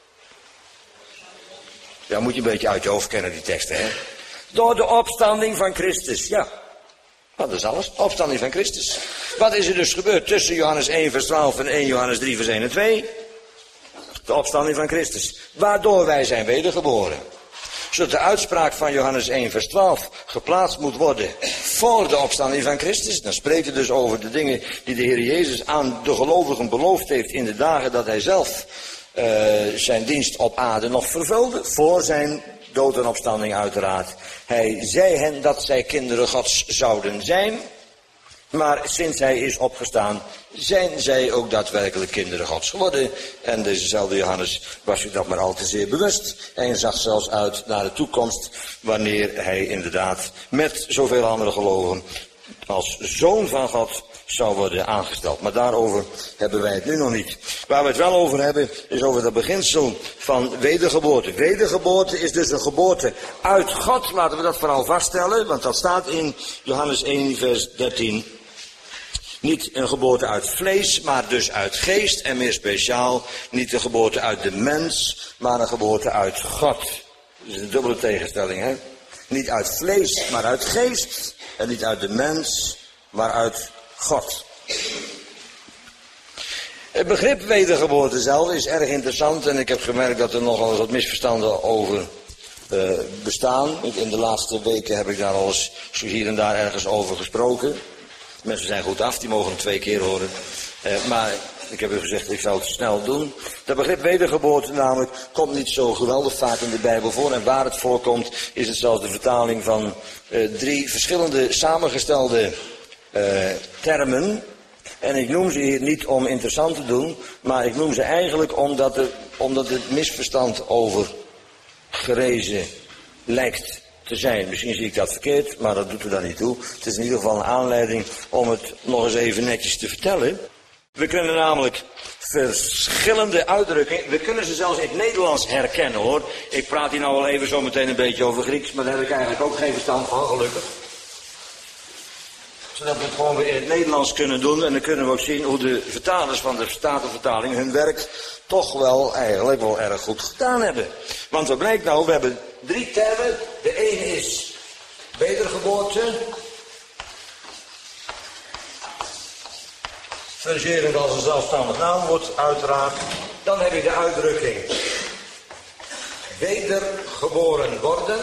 A: Ja, moet je een beetje uit je hoofd kennen, die teksten, hè? Door de opstanding van Christus, ja. Dat is alles, opstanding van Christus. Wat is er dus gebeurd tussen Johannes 1 vers 12 en 1 Johannes 3 vers 1 en 2? De opstanding van Christus. Waardoor wij zijn wedergeboren. Zodat de uitspraak van Johannes 1 vers 12 geplaatst moet worden voor de opstanding van Christus. Dan spreekt het dus over de dingen die de Heer Jezus aan de gelovigen beloofd heeft in de dagen dat hij zelf zijn dienst op aarde nog vervulde. Voor zijn dood en opstanding uiteraard. Hij zei hen dat zij kinderen Gods zouden zijn. Maar sinds hij is opgestaan, zijn zij ook daadwerkelijk kinderen Gods geworden. En dezezelfde Johannes was zich dat maar al te zeer bewust. En zag zelfs uit naar de toekomst, wanneer hij inderdaad met zoveel andere gelovigen als zoon van God zou worden aangesteld. Maar daarover hebben wij het nu nog niet. Waar we het wel over hebben, is over dat beginsel van wedergeboorte. Wedergeboorte is dus een geboorte uit God. Laten we dat vooral vaststellen, want dat staat in Johannes 1 vers 13. Niet een geboorte uit vlees, maar dus uit geest. En meer speciaal, niet een geboorte uit de mens, maar een geboorte uit God. Dat is een dubbele tegenstelling, hè? Niet uit vlees, maar uit geest. En niet uit de mens, maar uit God. Het begrip wedergeboorte zelf is erg interessant. En ik heb gemerkt dat er nogal eens wat misverstanden over bestaan. In de laatste weken heb ik daar al eens zo hier en daar ergens over gesproken. Mensen zijn goed af, die mogen het 2 keer horen. Maar ik heb u gezegd, ik zou het snel doen. Dat begrip wedergeboorte namelijk komt niet zo geweldig vaak in de Bijbel voor. En waar het voorkomt is het zelfs de vertaling van 3 verschillende samengestelde termen. En ik noem ze hier niet om interessant te doen, maar ik noem ze eigenlijk omdat het misverstand over gerezen lijkt te zijn. Misschien zie ik dat verkeerd, maar dat doet er dan niet toe. Het is in ieder geval een aanleiding om het nog eens even netjes te vertellen. We kunnen namelijk verschillende uitdrukkingen, we kunnen ze zelfs in het Nederlands herkennen, hoor. Ik praat hier nou wel even zo meteen een beetje over Grieks, maar daar heb ik eigenlijk ook geen verstand van, gelukkig. Zodat we het gewoon weer in het Nederlands kunnen doen. En dan kunnen we ook zien hoe de vertalers van de Statenvertaling hun werk toch wel eigenlijk wel erg goed gedaan hebben. Want wat blijkt nou, we hebben 3 termen. De ene is wedergeboorte. Fungerend als een zelfstandig naamwoord, uiteraard. Dan heb je de uitdrukking wedergeboren worden.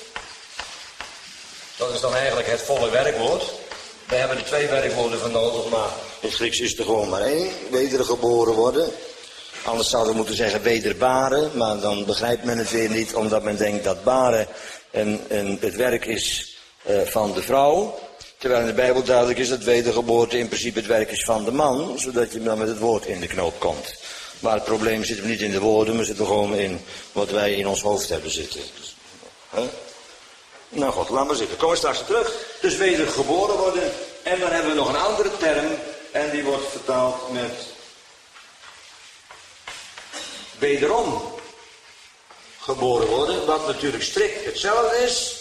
A: Dat is dan eigenlijk het volle werkwoord. We hebben er 2 werkwoorden van nodig, maar in het Grieks is er gewoon maar 1. Wedergeboren worden. Anders zouden we moeten zeggen wederbaren, maar dan begrijpt men het weer niet, omdat men denkt dat baren het werk is van de vrouw. Terwijl in de Bijbel duidelijk is dat wedergeboorte in principe het werk is van de man, zodat je dan met het woord in de knoop komt. Maar het probleem zit hem niet in de woorden, maar zit er gewoon in wat wij in ons hoofd hebben zitten. Nou goed, laat maar zitten. Kom maar straks terug. Dus wedergeboren worden. En dan hebben we nog een andere term. En die wordt vertaald met wederom geboren worden. Wat natuurlijk strikt hetzelfde is.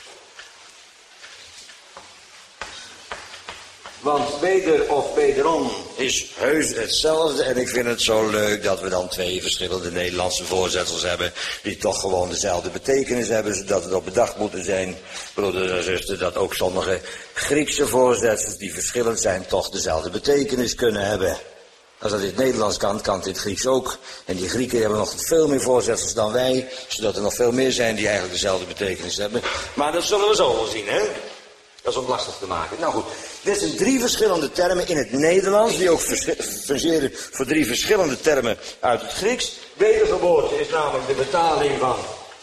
A: Want weder of wederom is heus hetzelfde. En ik vind het zo leuk dat we dan 2 verschillende Nederlandse voorzetsels hebben. Die toch gewoon dezelfde betekenis hebben. Zodat we op bedacht moeten zijn, broeders en zusters, dat ook sommige Griekse voorzetsels die verschillend zijn toch dezelfde betekenis kunnen hebben. Als dat in het Nederlands kan, kan het in het Grieks ook. En die Grieken hebben nog veel meer voorzetsels dan wij. Zodat er nog veel meer zijn die eigenlijk dezelfde betekenis hebben. Maar dat zullen we zo wel zien, hè. Dat is ook lastig te maken. Nou goed, dit zijn 3 verschillende termen in het Nederlands, die ook fungeren voor 3 verschillende termen uit het Grieks. Wedergeboorte is namelijk de vertaling van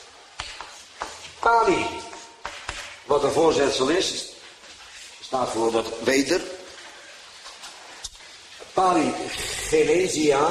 A: pali, wat een voorzetsel is, staat voor dat weder. Paligenesia.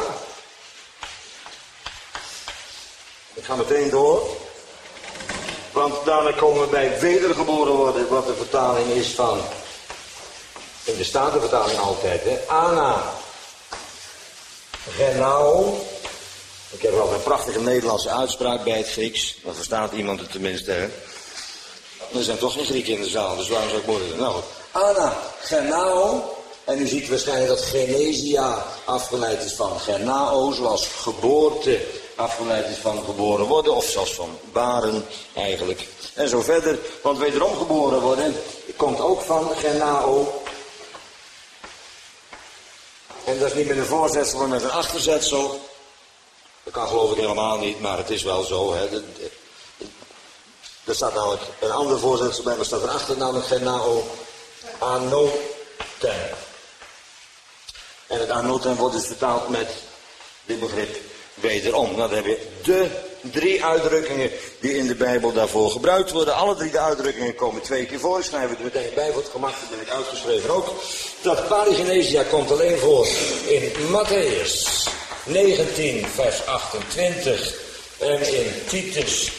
A: Ik ga meteen door. Want daarna komen we bij wedergeboren worden, wat de vertaling is van, in de Statenvertaling altijd, hè, ana, genao, Ik heb wel een prachtige Nederlandse uitspraak bij het Grieks. Dan verstaat iemand het tenminste. Hè? Er zijn toch geen Grieken in de zaal, dus waarom zou ik moeilijk doen? Nou goed. Anagenao. En u ziet waarschijnlijk dat genesia afgeleid is van genao, zoals geboorte afgeleid is van geboren worden, of zelfs van baren eigenlijk. En zo verder, want wederom geboren worden komt ook van genao. En dat is niet met een voorzetsel, maar met een achterzetsel. Dat kan geloof ik helemaal niet, maar het is wel zo. Hè. Er staat namelijk een ander voorzetsel bij, maar staat erachter namelijk genao anoten. En het anoten wordt dus vertaald met dit begrip wederom. Nou, dan heb je de 3 uitdrukkingen die in de Bijbel daarvoor gebruikt worden. Alle 3 de uitdrukkingen komen 2 keer voor. Ik schrijf het er meteen bij voor het gemak, dat ben ik uitgeschreven ook. Dat paligenesia komt alleen voor in Matthäus 19 vers 28 en in Titus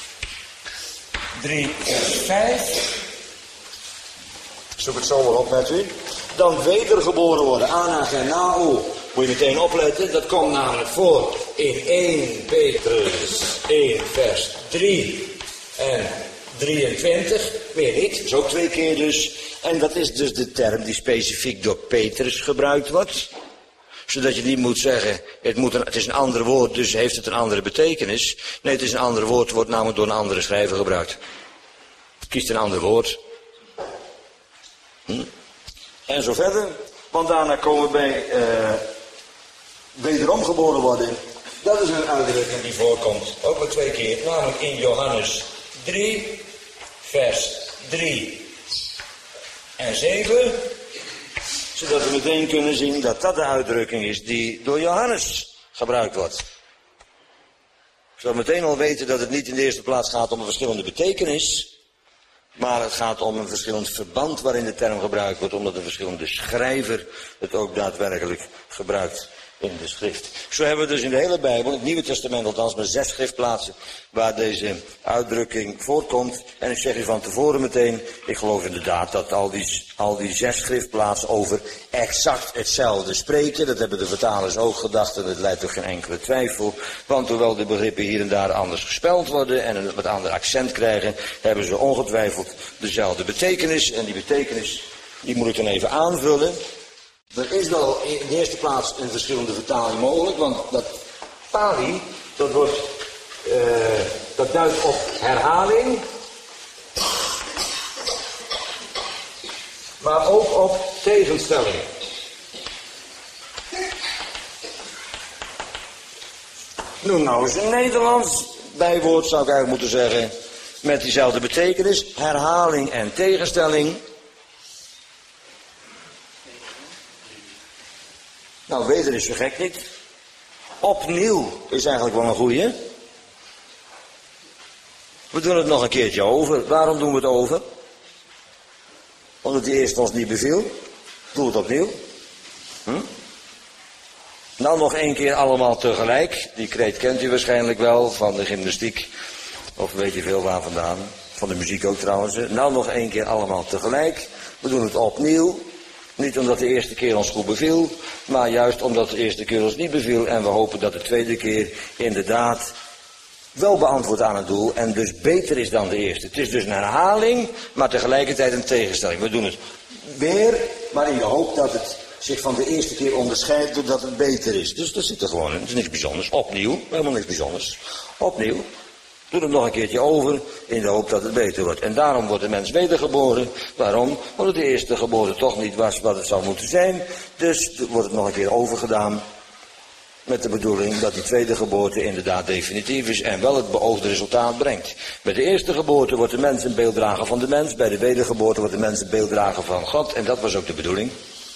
A: 3 vers 5. Zoek het zo wel op met u. Dan wedergeboren worden, anagenao. Moet je meteen opletten, dat komt namelijk voor in 1 Petrus 1 vers 3 en 23. Meer niet, dat is ook 2 keer dus. En dat is dus de term die specifiek door Petrus gebruikt wordt. Zodat je niet moet zeggen, het is een ander woord, dus heeft het een andere betekenis. Nee, het is een ander woord, wordt namelijk door een andere schrijver gebruikt. Kiest een ander woord. En zo verder. Want daarna komen we bij wederom geboren worden. Dat is een uitdrukking die voorkomt. Ook maar 2 keer. Namelijk in Johannes 3 vers 3 en 7. Zodat we meteen kunnen zien dat dat de uitdrukking is die door Johannes gebruikt wordt. Ik zal meteen al weten dat het niet in de eerste plaats gaat om een verschillende betekenis. Maar het gaat om een verschillend verband waarin de term gebruikt wordt, omdat een verschillende schrijver het ook daadwerkelijk gebruikt in de schrift. Zo hebben we dus in de hele Bijbel, in het Nieuwe Testament althans, maar 6 schriftplaatsen waar deze uitdrukking voorkomt. En ik zeg u van tevoren meteen, ik geloof inderdaad dat al die 6 schriftplaatsen over exact hetzelfde spreken. Dat hebben de vertalers ook gedacht en het leidt tot geen enkele twijfel. Want hoewel de begrippen hier en daar anders gespeld worden en een wat ander accent krijgen, hebben ze ongetwijfeld dezelfde betekenis. En die betekenis, die moet ik dan even aanvullen. Er is wel in de eerste plaats een verschillende vertaling mogelijk, want dat pali, dat duidt op herhaling, maar ook op tegenstelling. Noem nou eens een Nederlands bijwoord, zou ik eigenlijk moeten zeggen, met diezelfde betekenis, herhaling en tegenstelling. Nou, weder is zo gek niet. Opnieuw is eigenlijk wel een goeie. We doen het nog een keertje over. Waarom doen we het over? Omdat die eerste ons niet beviel. Doe het opnieuw. Nou nog 1 keer allemaal tegelijk. Die kreet kent u waarschijnlijk wel van de gymnastiek. Of weet je veel waar vandaan. Van de muziek ook trouwens. Nou nog 1 keer allemaal tegelijk. We doen het opnieuw. Niet omdat de eerste keer ons goed beviel, maar juist omdat de eerste keer ons niet beviel. En we hopen dat de tweede keer inderdaad wel beantwoordt aan het doel en dus beter is dan de eerste. Het is dus een herhaling, maar tegelijkertijd een tegenstelling. We doen het weer, maar in de hoop dat het zich van de eerste keer onderscheidt doordat het beter is. Dus dat zit er gewoon in. Het is niks bijzonders. Opnieuw, helemaal niks bijzonders. Opnieuw. Doe het nog een keertje over in de hoop dat het beter wordt. En daarom wordt de mens wedergeboren. Waarom? Omdat de eerste geboorte toch niet was wat het zou moeten zijn. Dus wordt het nog een keer overgedaan. Met de bedoeling dat die tweede geboorte inderdaad definitief is en wel het beoogde resultaat brengt. Bij de eerste geboorte wordt de mens een beelddrager van de mens. Bij de wedergeboorte wordt de mens een beelddrager van God. En dat was ook de bedoeling.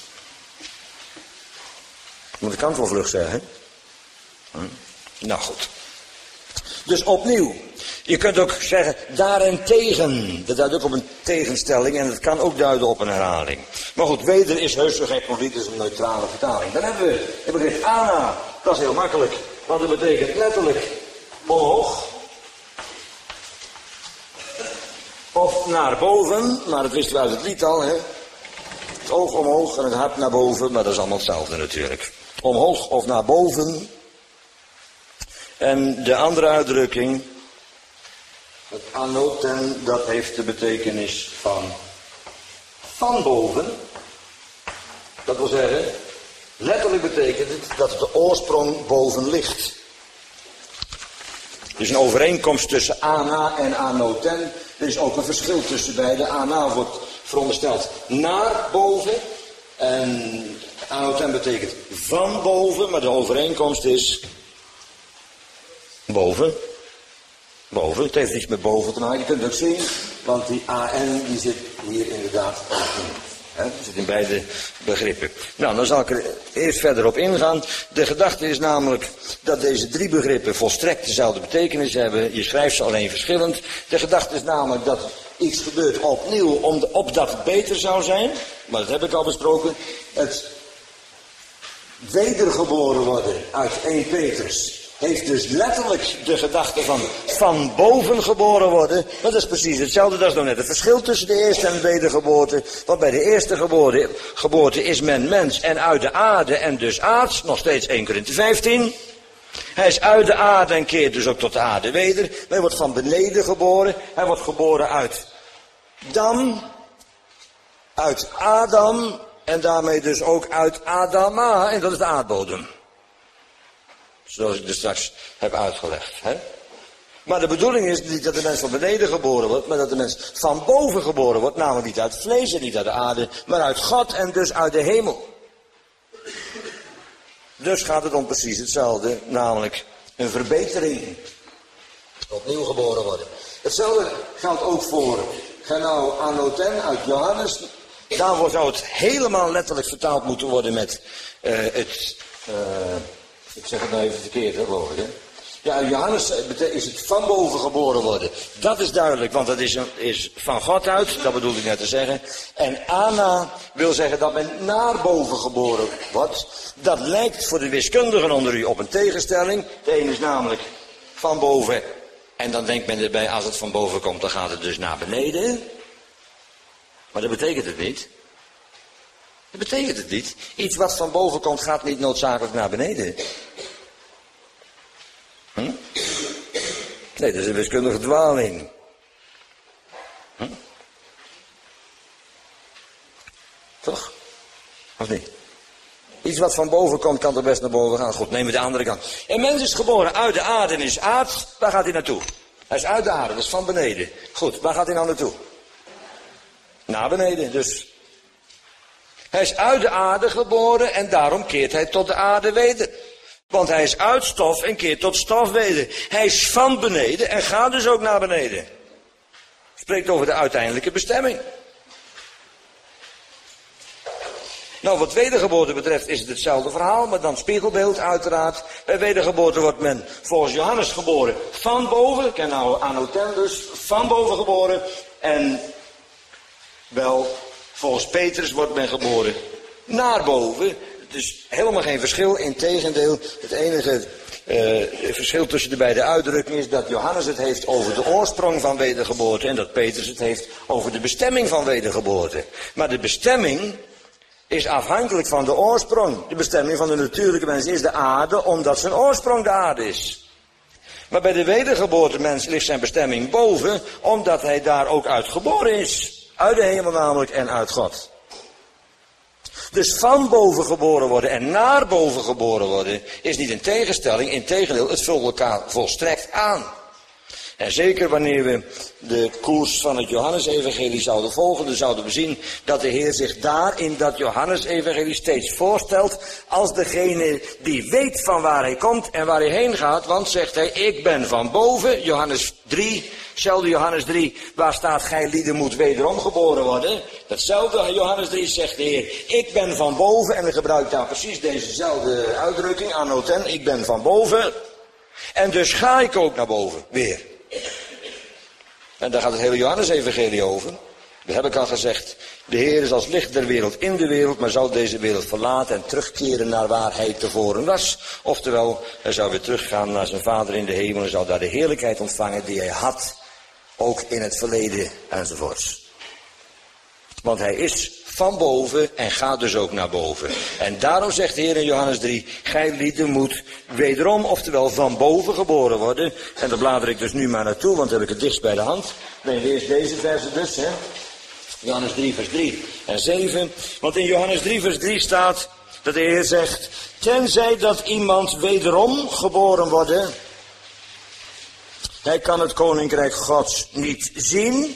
A: Want ik kan het wel vlug zeggen. Nou goed. Dus opnieuw. Je kunt ook zeggen daarentegen. Dat duidt ook op een tegenstelling en het kan ook duiden op een herhaling. Maar goed, weder is heus zo gek nog niet, is een neutrale vertaling. Dan hebben we het begrip ana. Dat is heel makkelijk, want dat betekent letterlijk omhoog. Of naar boven, maar dat wisten we uit het lied al, hè. Het oog omhoog en het hart naar boven, maar dat is allemaal hetzelfde natuurlijk. Omhoog of naar boven. En de andere uitdrukking, het anoten, dat heeft de betekenis van boven. Dat wil zeggen, letterlijk betekent het dat de oorsprong boven ligt. Er is een overeenkomst tussen ana en anoten. Er is ook een verschil tussen beide. Ana wordt verondersteld naar boven. En anoten betekent van boven. Maar de overeenkomst is boven. Boven. Het heeft niets met boven te maken. Je kunt het ook zien. Want die an die zit hier inderdaad ook in. Het zit in beide begrippen. Nou, dan zal ik er eerst verder op ingaan. De gedachte is namelijk dat deze drie begrippen volstrekt dezelfde betekenis hebben. Je schrijft ze alleen verschillend. De gedachte is namelijk dat iets gebeurt opnieuw opdat het beter zou zijn. Maar dat heb ik al besproken. Het wedergeboren worden uit 1 Petrus heeft dus letterlijk de gedachte van boven geboren worden. Maar dat is precies hetzelfde. Dat is nog net het verschil tussen de eerste en de wedergeboorte. Want bij de eerste geboorte is men mens en uit de aarde en dus aards. Nog steeds 1 Korinthe 15. Hij is uit de aarde en keert dus ook tot de aarde weder. Hij wordt van beneden geboren. Hij wordt geboren uit uit Adam en daarmee dus ook uit Adama. En dat is de aardbodem. Zoals ik er straks heb uitgelegd. Hè? Maar de bedoeling is niet dat de mens van beneden geboren wordt, maar dat de mens van boven geboren wordt. Namelijk niet uit vlees en niet uit de aarde, maar uit God en dus uit de hemel. Dus gaat het om precies hetzelfde, namelijk een verbetering. Opnieuw geboren worden. Hetzelfde geldt ook voor anoten uit Johannes. Daarvoor zou het helemaal letterlijk vertaald moeten worden met ik zeg het nou even verkeerd, hè, geloof ik, hè? Ja, Johannes is het van boven geboren worden. Dat is duidelijk, want dat is van God uit, dat bedoelde ik net te zeggen. En ana wil zeggen dat men naar boven geboren wordt. Dat lijkt voor de wiskundigen onder u op een tegenstelling. De een is namelijk van boven. En dan denkt men erbij, als het van boven komt, dan gaat het dus naar beneden. Maar dat betekent het niet. Dat betekent het niet. Iets wat van boven komt, gaat niet noodzakelijk naar beneden. Nee, dat is een wiskundige dwaling. Toch? Of niet? Iets wat van boven komt, kan er best naar boven gaan. Goed, nemen we de andere kant. Een mens is geboren uit de aarde en is aards. Waar gaat hij naartoe? Hij is uit de aarde, dat is van beneden. Goed, waar gaat hij nou naartoe? Naar beneden, dus. Hij is uit de aarde geboren en daarom keert hij tot de aarde weder. Want hij is uit stof en keert tot stof weder. Hij is van beneden en gaat dus ook naar beneden. Spreekt over de uiteindelijke bestemming. Nou, wat wedergeboorte betreft is het hetzelfde verhaal, maar dan spiegelbeeld uiteraard. Bij wedergeboorte wordt men volgens Johannes geboren van boven. Ik ken nou anoten dus, van boven geboren. En wel, volgens Petrus wordt men geboren naar boven. Dus helemaal geen verschil, integendeel. Het enige verschil tussen de beide uitdrukkingen is dat Johannes het heeft over de oorsprong van wedergeboorte en dat Petrus het heeft over de bestemming van wedergeboorte. Maar de bestemming is afhankelijk van de oorsprong. De bestemming van de natuurlijke mens is de aarde, omdat zijn oorsprong de aarde is. Maar bij de wedergeboorte mens ligt zijn bestemming boven, omdat hij daar ook uit geboren is. Uit de hemel namelijk en uit God. Dus van boven geboren worden en naar boven geboren worden is niet een tegenstelling. Integendeel, het vult elkaar volstrekt aan. En zeker wanneer we de koers van het Johannesevangelie zouden volgen, dan zouden we zien dat de Heer zich daar in dat Johannesevangelie steeds voorstelt als degene die weet van waar hij komt en waar hij heen gaat. Want zegt hij, ik ben van boven, Johannes 3, zelfde Johannes 3, waar staat gij lieden moet wederom geboren worden. Datzelfde Johannes 3 zegt de Heer, ik ben van boven en hij gebruikt daar precies dezezelfde uitdrukking, anoten, ik ben van boven. En dus ga ik ook naar boven, weer. En daar gaat het hele Johannesevangelie over. Dat heb ik al gezegd. De Heer is als licht der wereld in de wereld, maar zou deze wereld verlaten en terugkeren naar waar hij tevoren was. Oftewel, hij zou weer teruggaan naar zijn Vader in de hemel en zou daar de heerlijkheid ontvangen die hij had, ook in het verleden enzovoorts. Want hij is van boven en gaat dus ook naar boven. En daarom zegt de Heer in Johannes 3, gij lieden moet wederom, oftewel van boven geboren worden. En daar blader ik dus nu maar naartoe, want dan heb ik het dichtst bij de hand. Nee, eerst deze versen dus, hè. Johannes 3 vers 3 en 7. Want in Johannes 3 vers 3 staat dat de Heer zegt, tenzij dat iemand wederom geboren worden, hij kan het koninkrijk Gods niet zien.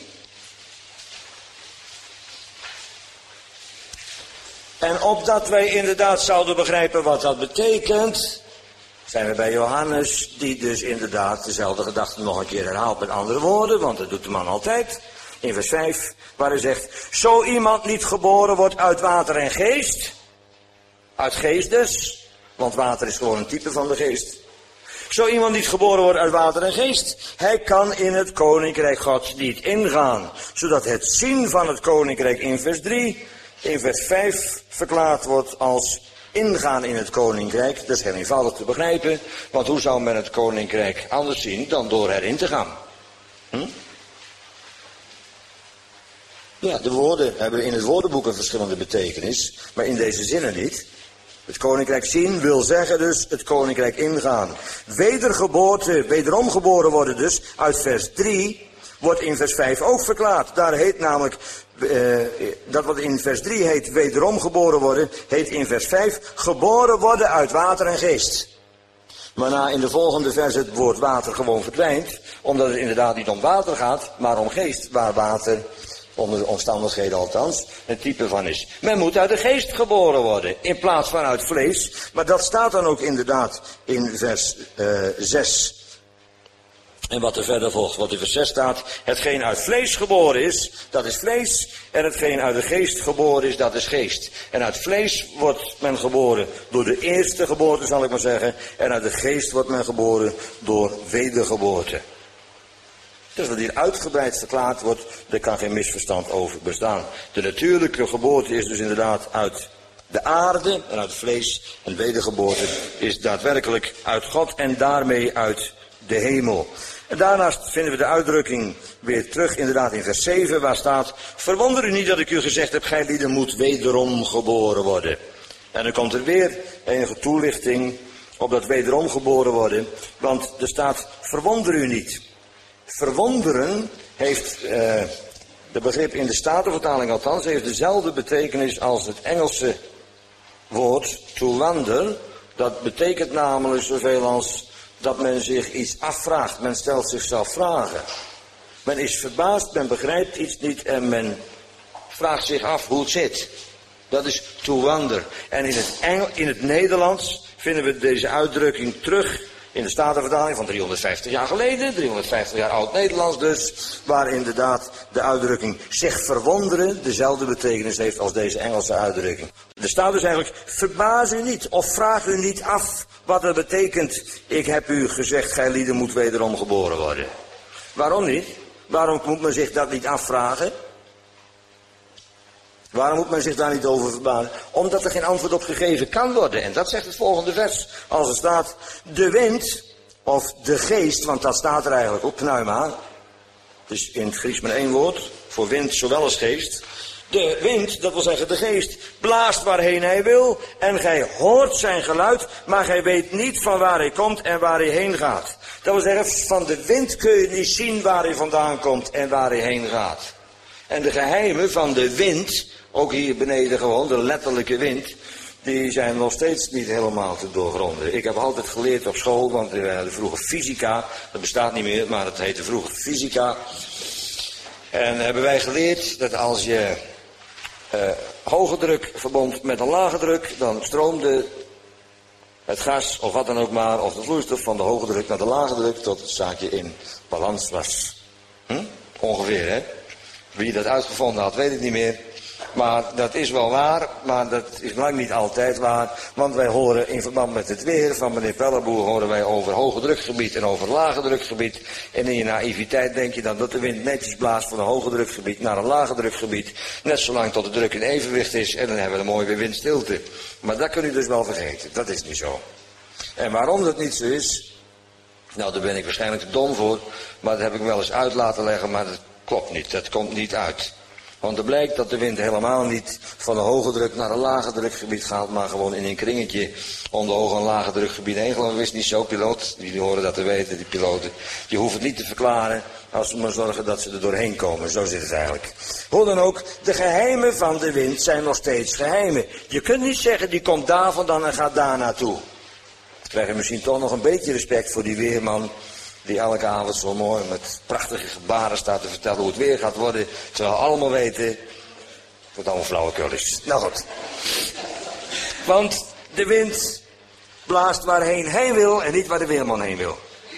A: En opdat wij inderdaad zouden begrijpen wat dat betekent, zijn we bij Johannes, die dus inderdaad dezelfde gedachte nog een keer herhaalt met andere woorden, want dat doet de man altijd. In vers 5, waar hij zegt, zo iemand niet geboren wordt uit water en geest, uit geest dus, want water is gewoon een type van de geest. Zo iemand niet geboren wordt uit water en geest, hij kan in het koninkrijk Gods niet ingaan. Zodat het zien van het koninkrijk in vers 3, in vers 5 verklaard wordt als ingaan in het koninkrijk. Dat is heel eenvoudig te begrijpen, want hoe zou men het koninkrijk anders zien dan door erin te gaan? Ja, de woorden hebben in het woordenboek een verschillende betekenis, maar in deze zinnen niet. Het koninkrijk zien wil zeggen dus het koninkrijk ingaan. Wedergeboorte, wederom geboren worden dus, uit vers 3, wordt in vers 5 ook verklaard. Daar heet namelijk, dat wat in vers 3 heet wederom geboren worden, heet in vers 5 geboren worden uit water en geest. Waarna in de volgende vers het woord water gewoon verdwijnt, omdat het inderdaad niet om water gaat, maar om geest, waar water, onder de omstandigheden althans, een type van is. Men moet uit de geest geboren worden, in plaats van uit vlees. Maar dat staat dan ook inderdaad in vers 6. En wat er verder volgt, wat in vers 6 staat, hetgeen uit vlees geboren is, dat is vlees. En hetgeen uit de geest geboren is, dat is geest. En uit vlees wordt men geboren door de eerste geboorte, zal ik maar zeggen. En uit de geest wordt men geboren door wedergeboorte. Dus wat hier uitgebreid verklaard wordt, daar kan geen misverstand over bestaan. De natuurlijke geboorte is dus inderdaad uit de aarde en uit het vlees. En wedergeboorte is daadwerkelijk uit God en daarmee uit de hemel. En daarnaast vinden we de uitdrukking weer terug inderdaad in vers 7, waar staat, verwonder u niet dat ik u gezegd heb, gij lieden moet wederom geboren worden. En dan komt er weer enige toelichting op dat wederom geboren worden, want er staat, verwonder u niet. Verwonderen heeft, de begrip in de Statenvertaling althans, heeft dezelfde betekenis als het Engelse woord to wonder. Dat betekent namelijk zoveel als dat men zich iets afvraagt. Men stelt zichzelf vragen. Men is verbaasd, men begrijpt iets niet en men vraagt zich af hoe het zit. Dat is to wonder. En in het Nederlands vinden we deze uitdrukking terug in de Statenvertaling van 350 jaar geleden, 350 jaar oud-Nederlands dus, waar inderdaad de uitdrukking zich verwonderen dezelfde betekenis heeft als deze Engelse uitdrukking. Er staat dus eigenlijk, verbaas u niet of vraag u niet af wat het betekent, ik heb u gezegd, gij lieden moet wederom geboren worden. Waarom niet? Waarom moet men zich dat niet afvragen? Waarom moet men zich daar niet over verbazen? Omdat er geen antwoord op gegeven kan worden. En dat zegt het volgende vers. Als er staat, de wind, of de geest, want dat staat er eigenlijk op, pneuma. Dus in het Grieks maar één woord, voor wind zowel als geest. De wind, dat wil zeggen de geest, blaast waarheen hij wil. En gij hoort zijn geluid, maar gij weet niet van waar hij komt en waar hij heen gaat. Dat wil zeggen, van de wind kun je niet zien waar hij vandaan komt en waar hij heen gaat. En de geheimen van de wind, ook hier beneden gewoon, de letterlijke wind, die zijn nog steeds niet helemaal te doorgronden. Ik heb altijd geleerd op school, want we hadden vroeger fysica, dat bestaat niet meer, maar het heette vroeger fysica. En hebben wij geleerd dat als je hoge druk verbond met een lage druk, dan stroomde het gas, of wat dan ook maar, of de vloeistof van de hoge druk naar de lage druk, tot het zaakje in balans was. Ongeveer, hè? Wie dat uitgevonden had, weet ik niet meer. Maar dat is wel waar, maar dat is lang niet altijd waar. Want wij horen in verband met het weer van meneer Pelleboer, horen wij over hoge drukgebied en over lage drukgebied. En in je naïviteit denk je dan dat de wind netjes blaast van een hoge drukgebied naar een lage drukgebied. Net zolang tot de druk in evenwicht is en dan hebben we een mooie weer windstilte. Maar dat kun je dus wel vergeten, dat is niet zo. En waarom dat niet zo is, nou daar ben ik waarschijnlijk te dom voor. Maar dat heb ik wel eens uit laten leggen, maar dat klopt niet, dat komt niet uit. Want er blijkt dat de wind helemaal niet van een hoge druk naar een lage drukgebied gaat, maar gewoon in een kringetje om de hoge en lage drukgebied heen. Gewoon wist niet zo, piloot. Jullie horen dat te weten, die piloten. Je hoeft het niet te verklaren als we maar zorgen dat ze er doorheen komen. Zo zit het eigenlijk. Hoe dan ook, de geheimen van de wind zijn nog steeds geheimen. Je kunt niet zeggen, die komt daar vandaan en gaat daar naartoe. Dan krijg je misschien toch nog een beetje respect voor die weerman, die elke avond zo mooi met prachtige gebaren staat te vertellen hoe het weer gaat worden. Terwijl we allemaal weten, wat allemaal flauwekul is. Nou goed. Want de wind blaast waarheen hij wil en niet waar de weerman heen wil.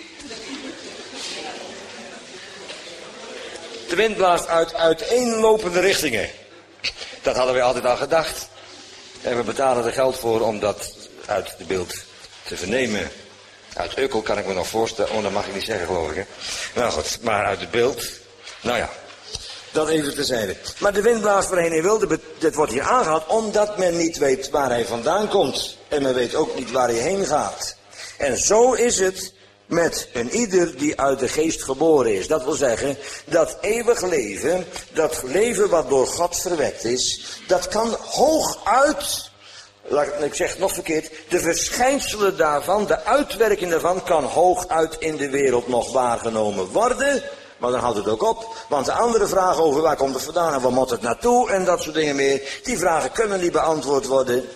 A: De wind blaast uit uiteenlopende richtingen. Dat hadden wij altijd al gedacht. En we betalen er geld voor om dat uit de beeld te vernemen. Uit Ukkel kan ik me nog voorstellen. Oh, dat mag ik niet zeggen, geloof ik, hè. Nou goed, maar uit het beeld. Nou ja, dat even terzijde. Maar de wind blaast waarheen hij wil. Dit wordt hier aangehaald omdat men niet weet waar hij vandaan komt. En men weet ook niet waar hij heen gaat. En zo is het met een ieder die uit de geest geboren is. Dat wil zeggen, dat eeuwig leven, dat leven wat door God verwekt is, dat kan hooguit, ik zeg het nog verkeerd, de verschijnselen daarvan, de uitwerking daarvan, kan hooguit in de wereld nog waargenomen worden. Maar dan houdt het ook op, want de andere vragen over waar komt het vandaan en waar moet het naartoe en dat soort dingen meer, die vragen kunnen niet beantwoord worden.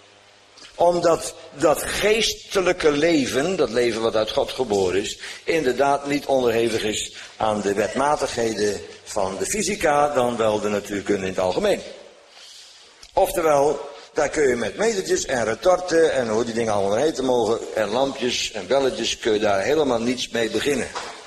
A: Omdat dat geestelijke leven, dat leven wat uit God geboren is, inderdaad niet onderhevig is aan de wetmatigheden van de fysica, dan wel de natuurkunde in het algemeen. Oftewel, daar kun je met metertjes en retorten en hoe die dingen allemaal heten mogen, en lampjes en belletjes, kun je daar helemaal niets mee beginnen.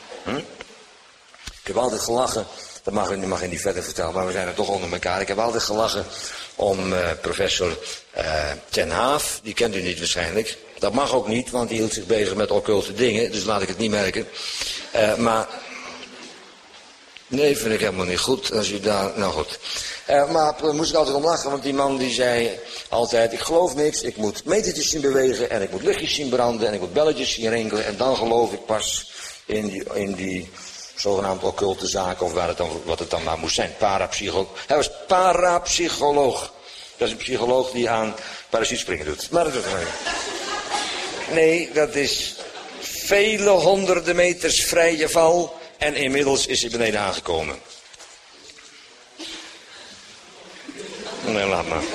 A: Ik heb altijd gelachen, dat mag ik niet verder vertellen, maar we zijn er toch onder elkaar. Ik heb altijd gelachen om professor Ten Haaf, die kent u niet waarschijnlijk. Dat mag ook niet, want die hield zich bezig met occulte dingen, dus laat ik het niet merken. Maar, nee, vind ik helemaal niet goed, als u daar, nou goed. Maar daar moest ik altijd om lachen, want die man die zei altijd, ik geloof niks, ik moet metertjes zien bewegen en ik moet lichtjes zien branden en ik moet belletjes zien rinkelen en dan geloof ik pas in die zogenaamd occulte zaken, of wat het dan maar moest zijn. Hij was parapsycholoog. Dat is een psycholoog die aan parachutespringen doet. Maar dat doet hij niet. Nee, dat is vele honderden meters vrije val en inmiddels is hij beneden aangekomen. Nee, laat maar.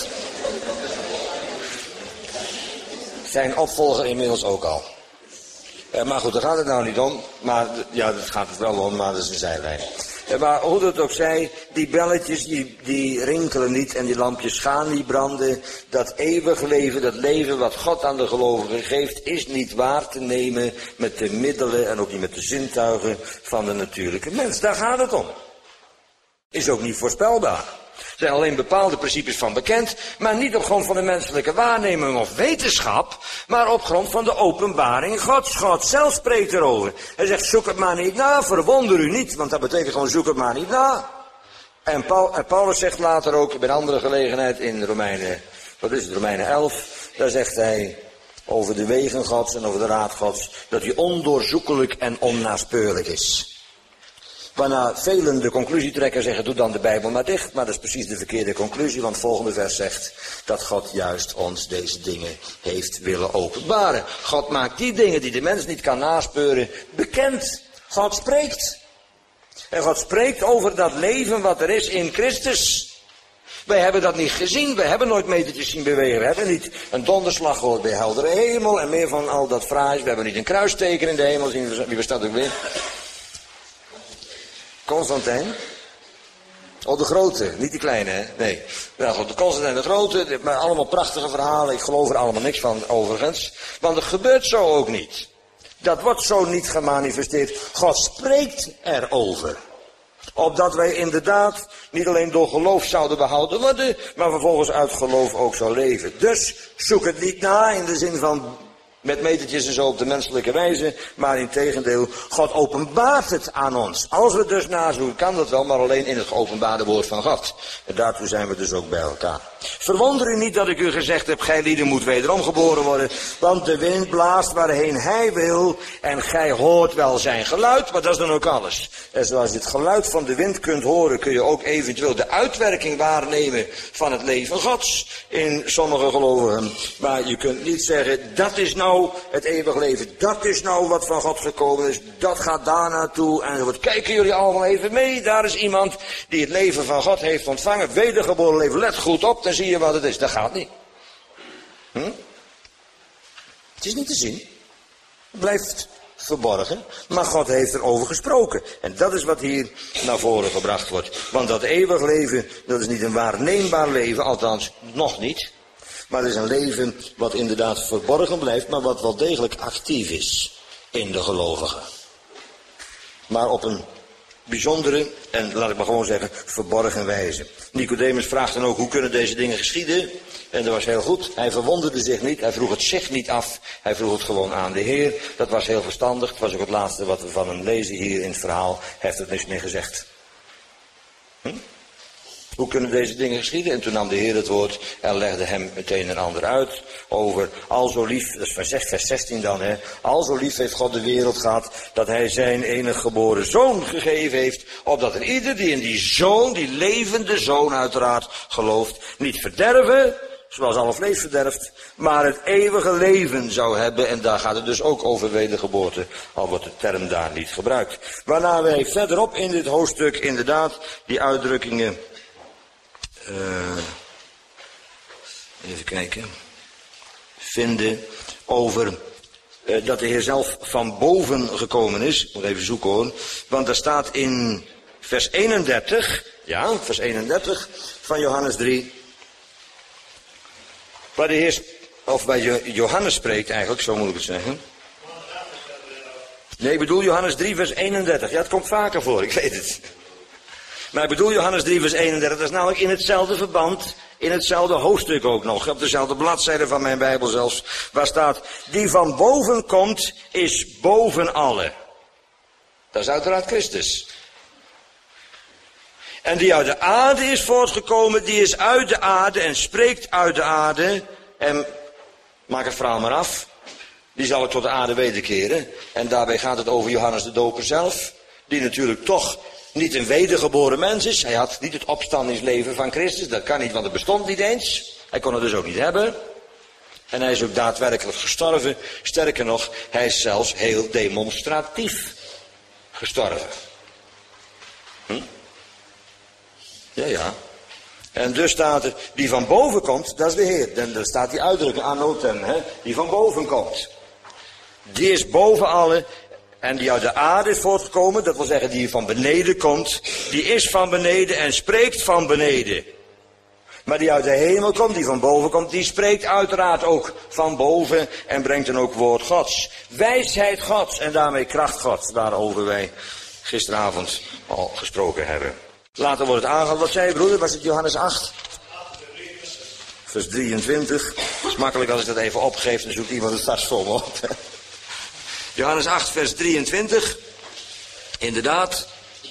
A: Zijn opvolger inmiddels ook al. Maar goed, daar gaat het nou niet om. Maar ja, dat gaat het wel om, maar dat is een zijlijn. Maar hoe dat ook zij, die belletjes die rinkelen niet en die lampjes gaan niet branden. Dat eeuwige leven, dat leven wat God aan de gelovigen geeft, is niet waar te nemen met de middelen en ook niet met de zintuigen van de natuurlijke mens. Daar gaat het om. Is ook niet voorspelbaar. Er zijn alleen bepaalde principes van bekend, maar niet op grond van de menselijke waarneming of wetenschap, maar op grond van de openbaring Gods. God zelf spreekt erover. Hij zegt, zoek het maar niet na, verwonder u niet, want dat betekent gewoon, zoek het maar niet na. En Paulus zegt later ook, bij een andere gelegenheid in Romeinen 11, daar zegt hij over de wegen Gods en over de raad Gods, dat hij ondoorzoekelijk en onnaspeurlijk is. Waarna velen de conclusie trekken en zeggen, doe dan de Bijbel maar dicht. Maar dat is precies de verkeerde conclusie, want het volgende vers zegt dat God juist ons deze dingen heeft willen openbaren. God maakt die dingen die de mens niet kan naspeuren bekend. God spreekt. En God spreekt over dat leven wat er is in Christus. Wij hebben dat niet gezien, wij hebben nooit metertjes zien bewegen. We hebben niet een donderslag gehoord bij heldere hemel en meer van al dat fraais. We hebben niet een kruisteken in de hemel zien, wie bestaat ook weer. Constantijn. Oh, de grote, niet die kleine, hè? Nee. Nou, de Constantijn de grote, maar allemaal prachtige verhalen. Ik geloof er allemaal niks van, overigens. Want het gebeurt zo ook niet. Dat wordt zo niet gemanifesteerd. God spreekt erover. Opdat wij inderdaad niet alleen door geloof zouden behouden worden, maar vervolgens uit geloof ook zou leven. Dus zoek het niet na in de zin van met metertjes en zo op de menselijke wijze, maar in tegendeel, God openbaart het aan ons. Als we dus nazoeken, kan dat wel, maar alleen in het geopenbaarde woord van God. En daartoe zijn we dus ook bij elkaar. Verwonder u niet dat ik u gezegd heb, gij lieden moet wederom geboren worden. Want de wind blaast waarheen hij wil en gij hoort wel zijn geluid, maar dat is dan ook alles. En zoals je het geluid van de wind kunt horen, kun je ook eventueel de uitwerking waarnemen van het leven Gods in sommige gelovigen. Maar je kunt niet zeggen, dat is nou het eeuwig leven, dat is nou wat van God gekomen is, dat gaat daar naartoe. En wat kijken jullie allemaal even mee, daar is iemand die het leven van God heeft ontvangen, wedergeboren leven, let goed op, dan zie je wat het is. Dat gaat niet. Het is niet te zien. Het blijft verborgen. Maar God heeft erover gesproken. En dat is wat hier naar voren gebracht wordt. Want dat eeuwig leven, dat is niet een waarneembaar leven. Althans, nog niet. Maar het is een leven wat inderdaad verborgen blijft. Maar wat wel degelijk actief is in de gelovigen. Maar op een bijzondere, en laat ik maar gewoon zeggen, verborgen wijze. Nicodemus vraagt dan ook, hoe kunnen deze dingen geschieden? En dat was heel goed. Hij verwonderde zich niet, hij vroeg het zich niet af. Hij vroeg het gewoon aan de Heer. Dat was heel verstandig. Het was ook het laatste wat we van hem lezen hier in het verhaal. Hij heeft er niks meer gezegd. Hoe kunnen deze dingen geschieden? En toen nam de Heer het woord en legde hem meteen een ander uit over al zo lief, dat is vers 16 dan, hè. Al zo lief heeft God de wereld gehad, dat hij zijn enige geboren zoon gegeven heeft, opdat er ieder die in die zoon, die levende zoon uiteraard, gelooft, niet verderven, zoals alle vlees verderft, maar het eeuwige leven zou hebben. En daar gaat het dus ook over wedergeboorte, al wordt de term daar niet gebruikt. Waarna wij verderop in dit hoofdstuk inderdaad die uitdrukkingen, even kijken, vinden over dat de Heer zelf van boven gekomen is. Ik moet even zoeken hoor. Want daar staat in vers 31, ja, vers 31 van Johannes 3. Waar de Heer, of bij Johannes spreekt eigenlijk, zo moet ik het zeggen. Nee, ik bedoel Johannes 3 vers 31. Ja, het komt vaker voor, ik weet het. Maar ik bedoel Johannes 3 vers 31, dat is namelijk in hetzelfde verband, in hetzelfde hoofdstuk ook nog, op dezelfde bladzijde van mijn Bijbel zelfs, waar staat, die van boven komt, is boven alle. Dat is uiteraard Christus. En die uit de aarde is voortgekomen, die is uit de aarde en spreekt uit de aarde. En maak het verhaal maar af. Die zal ik tot de aarde wederkeren. En daarbij gaat het over Johannes de Doper zelf. Die natuurlijk toch niet een wedergeboren mens is. Hij had niet het opstandingsleven van Christus. Dat kan niet, want het bestond niet eens. Hij kon het dus ook niet hebben. En hij is ook daadwerkelijk gestorven. Sterker nog, hij is zelfs heel demonstratief gestorven. Ja. En dus staat er, die van boven komt, dat is de Heer. En daar staat die uitdrukking, anoten, die van boven komt. Die is boven alle. En die uit de aarde is voortgekomen, dat wil zeggen die van beneden komt. Die is van beneden en spreekt van beneden. Maar die uit de hemel komt, die van boven komt, die spreekt uiteraard ook van boven en brengt dan ook woord Gods. Wijsheid Gods en daarmee kracht Gods, waarover wij gisteravond al gesproken hebben. Later wordt het aangehaald. Wat zei je broeder? Was het Johannes 8? Vers 23. Het is makkelijk als ik dat even opgeef, dan zoekt iemand het vast voor me op. Johannes 8 vers 23. Inderdaad.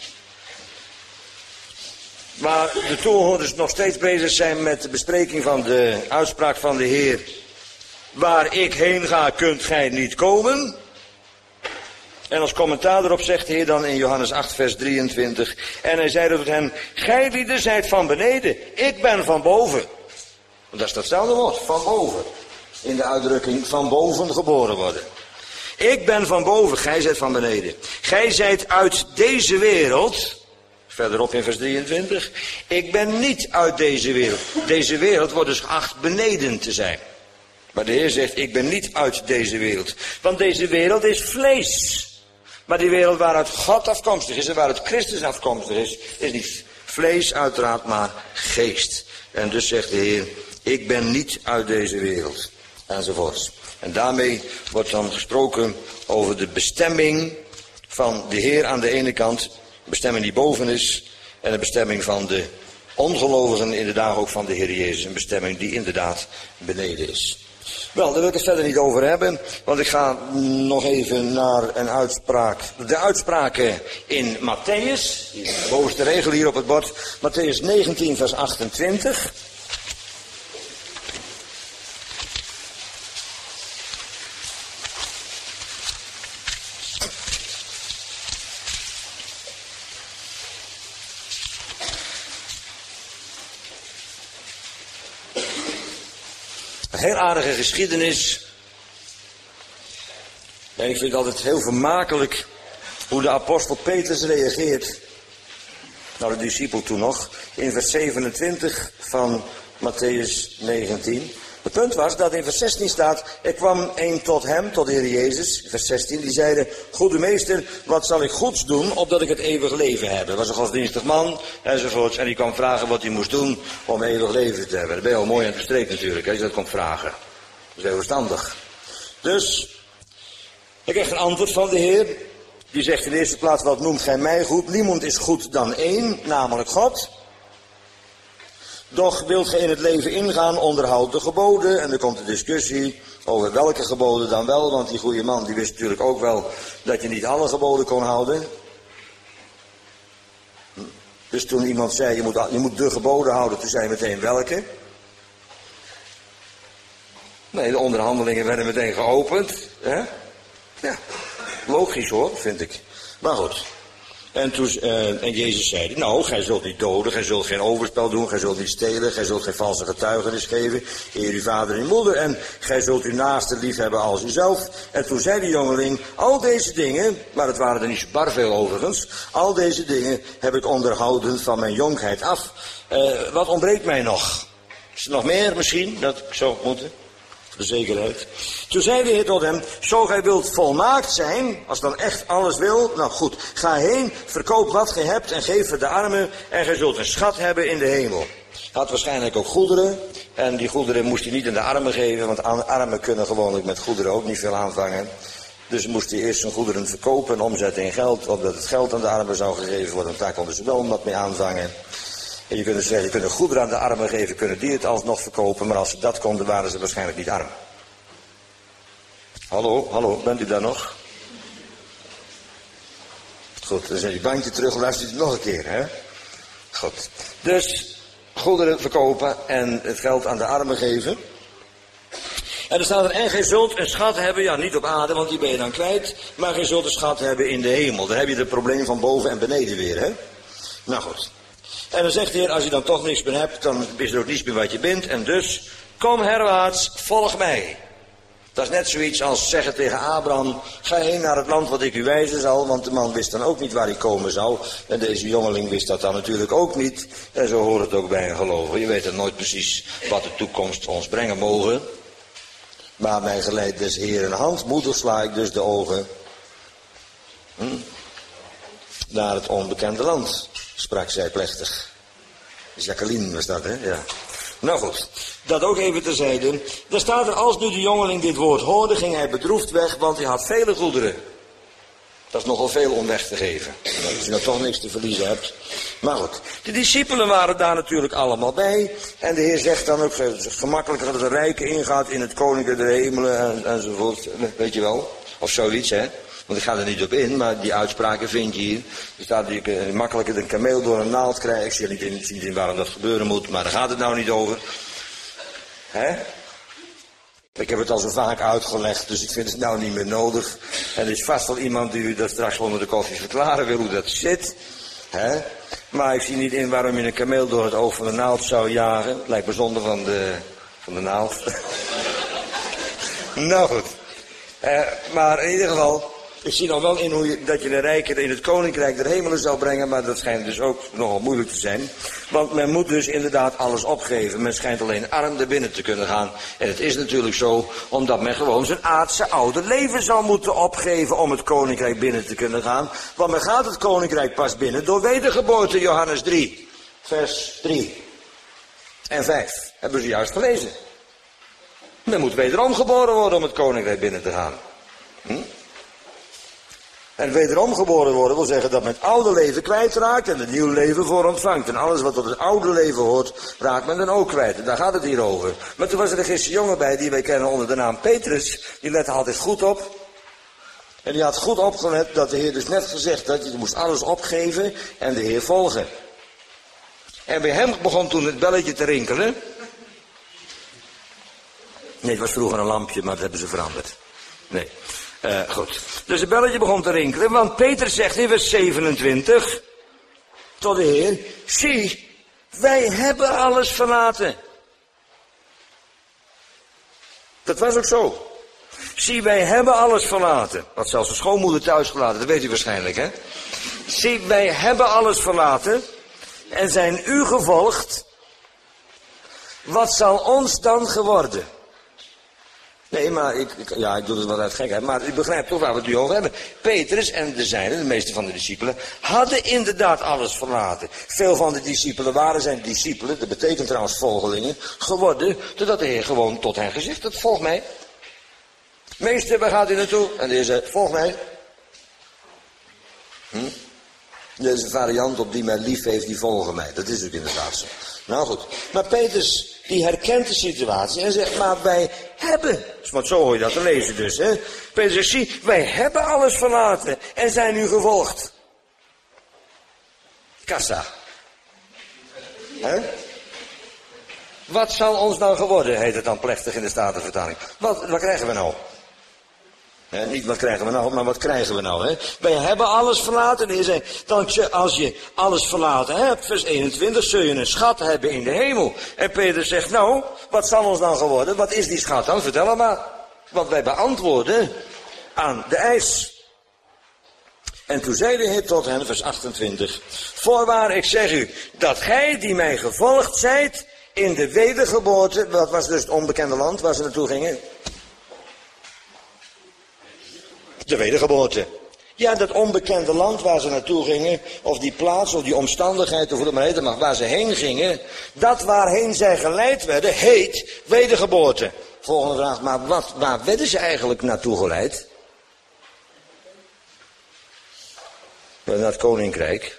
A: Waar de toehoorders nog steeds bezig zijn met de bespreking van de uitspraak van de Heer. Waar ik heen ga, kunt gij niet komen. En als commentaar erop zegt de Heer dan in Johannes 8 vers 23. En hij zei tot hen, gij lieden zijt van beneden, ik ben van boven. Dat is datzelfde woord, van boven. In de uitdrukking van boven geboren worden. Ik ben van boven, gij zijt van beneden. Gij zijt uit deze wereld. Verderop in vers 23. Ik ben niet uit deze wereld. Deze wereld wordt dus geacht beneden te zijn. Maar de Heer zegt, ik ben niet uit deze wereld. Want deze wereld is vlees. Maar die wereld waaruit God afkomstig is en waaruit Christus afkomstig is niet vlees uiteraard, maar geest. En dus zegt de Heer, ik ben niet uit deze wereld. Enzovoorts. En daarmee wordt dan gesproken over de bestemming van de Heer aan de ene kant. De bestemming die boven is. En de bestemming van de ongelovigen inderdaad ook van de Heer Jezus. Een bestemming die inderdaad beneden is. Wel, daar wil ik het verder niet over hebben, want ik ga nog even naar een uitspraak. De uitspraken in Matthäus, de bovenste regel hier op het bord. Matthäus 19 vers 28. Een heel aardige geschiedenis. En ik vind het altijd heel vermakelijk hoe de apostel Petrus reageert. Nou, de discipel toen nog. In vers 27 van Mattheüs 19. Het punt was dat in vers 16 staat, er kwam een tot hem, tot de Heer Jezus, vers 16, die zeide, goede meester, wat zal ik goeds doen, opdat ik het eeuwig leven heb? Dat was een godsdienstig man, enzovoorts, en die kwam vragen wat hij moest doen om eeuwig leven te hebben. Dat ben je al mooi aan het bestreed natuurlijk, als je dat komt vragen. Dat is heel verstandig. Dus, ik krijg een antwoord van de Heer, die zegt in de eerste plaats, wat noemt gij mij goed? Niemand is goed dan één, namelijk God. Doch wilt gij in het leven ingaan, onderhoud de geboden. En er komt de discussie over welke geboden dan wel. Want die goede man die wist natuurlijk ook wel dat je niet alle geboden kon houden. Dus toen iemand zei, je moet de geboden houden, toen zei hij meteen welke. Nee, de onderhandelingen werden meteen geopend. Hè? Ja, logisch hoor, vind ik. Maar goed. En Jezus zei, nou, gij zult niet doden, gij zult geen overspel doen, gij zult niet stelen, gij zult geen valse getuigenis geven, eer uw vader en moeder, en gij zult uw naaste lief hebben als uzelf. En toen zei de jongeling, al deze dingen, maar het waren er niet zo bar veel overigens, al deze dingen heb ik onderhouden van mijn jonkheid af. Wat ontbreekt mij nog? Is er nog meer misschien, dat ik zou moeten? De zekerheid. Toen zei de Heer tot hem, zo gij wilt volmaakt zijn, als dan echt alles wil, nou goed, ga heen, verkoop wat gij hebt en geef het de armen en gij zult een schat hebben in de hemel. Hij had waarschijnlijk ook goederen en die goederen moest hij niet aan de armen geven, want armen kunnen gewoonlijk met goederen ook niet veel aanvangen. Dus moest hij eerst zijn goederen verkopen en omzetten in geld, opdat het geld aan de armen zou gegeven worden, want daar konden ze wel wat mee aanvangen. En je kunt zeggen, je kunt goederen aan de armen geven, kunnen die het alsnog verkopen, maar als ze dat konden, waren ze waarschijnlijk niet arm. Hallo, bent u daar nog? Goed, dan zet je bandje terug, luistert u nog een keer, hè? Goed. Dus, goederen verkopen en het geld aan de armen geven. En er staat er, en gij zult een schat hebben, ja niet op aarde, want die ben je dan kwijt, maar gij zult een schat hebben in de hemel. Dan heb je het probleem van boven en beneden weer, hè? Nou goed. En dan zegt de Heer, als je dan toch niks meer hebt, dan is er ook niets meer wat je bent. En dus, kom herwaarts, volg mij. Dat is net zoiets als zeggen tegen Abraham, ga heen naar het land wat ik u wijzen zal. Want de man wist dan ook niet waar hij komen zou. En deze jongeling wist dat dan natuurlijk ook niet. En zo hoort het ook bij een gelovige. Je weet dan nooit precies wat de toekomst ons brengen mogen. Maar mij geleidt des Heeren hand, moedig sla ik dus de ogen. Naar het onbekende land, sprak zij plechtig. Jacqueline was dat, hè? Ja. Nou goed, dat ook even terzijde. Daar staat er, als nu de jongeling dit woord hoorde, ging hij bedroefd weg, want hij had vele goederen. Dat is nogal veel om weg te geven. Als je nou toch niks te verliezen hebt. Maar goed, de discipelen waren daar natuurlijk allemaal bij. En de Heer zegt dan ook gemakkelijker dat de rijke ingaat in het koninkrijk der hemelen enzovoort. Weet je wel? Of zoiets, hè? Want ik ga er niet op in, maar die uitspraken vind je hier. Er staat dat je makkelijker een kameel door een naald krijgt. Ik zie niet in waarom dat gebeuren moet, maar daar gaat het nou niet over. Hè? Ik heb het al zo vaak uitgelegd, dus ik vind het nou niet meer nodig. En er is vast wel iemand die u dat straks onder de koffie verklaren wil hoe dat zit. Hè? Maar ik zie niet in waarom je een kameel door het oog van de naald zou jagen. Lijkt me zonde van de naald. Nou goed. Maar in ieder geval, ik zie nog wel in dat je de rijken in het koninkrijk der hemelen zou brengen, maar dat schijnt dus ook nogal moeilijk te zijn. Want men moet dus inderdaad alles opgeven. Men schijnt alleen arm er binnen te kunnen gaan. En het is natuurlijk zo, omdat men gewoon zijn aardse oude leven zou moeten opgeven om het koninkrijk binnen te kunnen gaan. Want men gaat het koninkrijk pas binnen door wedergeboorte, Johannes 3, vers 3 en 5. Hebben ze juist gelezen. Men moet wederom geboren worden om het koninkrijk binnen te gaan. En wederom geboren worden wil zeggen dat men het oude leven kwijtraakt en het nieuwe leven voor ontvangt. En alles wat tot het oude leven hoort, raakt men dan ook kwijt. En daar gaat het hier over. Maar toen was er een gisteren jongen bij, die wij kennen onder de naam Petrus. Die lette altijd goed op. En die had goed opgelet dat de Heer dus net gezegd had, je moest alles opgeven en de Heer volgen. En bij hem begon toen het belletje te rinkelen. Nee, het was vroeger een lampje, maar dat hebben ze veranderd. Nee. Goed. Dus het belletje begon te rinkelen, want Petrus zegt in vers 27 tot de Heer, zie, wij hebben alles verlaten. Dat was ook zo. Zie, wij hebben alles verlaten. Wat zelfs de schoonmoeder thuis gelaten, dat weet u waarschijnlijk, hè? Zie, wij hebben alles verlaten en zijn u gevolgd. Wat zal ons dan geworden? Nee, maar ik doe het wel uit gekheid, maar u begrijpt toch waar we het nu over hebben. Petrus en de zijnen, de meeste van de discipelen, hadden inderdaad alles verlaten. Veel van de discipelen waren zijn discipelen, dat betekent trouwens volgelingen, geworden, doordat de Heer gewoon tot hen gezegd had, volg mij. Meester, waar gaat u naartoe? En de Heer zei, volg mij. Dat is een variant op die mij lief heeft, die volgen mij. Dat is ook inderdaad zo. Nou goed, maar Petrus, die herkent de situatie en zegt, maar wij hebben. Want zo hoor je dat te lezen dus, hè. Petrus zegt, zie, wij hebben alles verlaten en zijn nu gevolgd. Kassa. Hè? Wat zal ons dan geworden, heet het dan plechtig in de Statenvertaling. Wat krijgen we nou? Niet wat krijgen we nou, maar wat krijgen we nou, hè? Wij hebben alles verlaten. En zei, dan als je alles verlaten hebt, vers 21, zul je een schat hebben in de hemel. En Petrus zegt, nou, wat zal ons dan geworden? Wat is die schat dan? Vertel hem maar. Want wij beantwoorden aan de eis. En toen zei de Heer tot hen, vers 28, voorwaar, ik zeg u, dat gij die mij gevolgd zijt in de wedergeboorte, dat was dus het onbekende land waar ze naartoe gingen. De wedergeboorte. Ja, dat onbekende land waar ze naartoe gingen, of die plaats, of die omstandigheid, of hoe het maar heten mag, waar ze heen gingen, dat waarheen zij geleid werden, heet wedergeboorte. Volgende vraag, maar waar werden ze eigenlijk naartoe geleid? Naar het koninkrijk.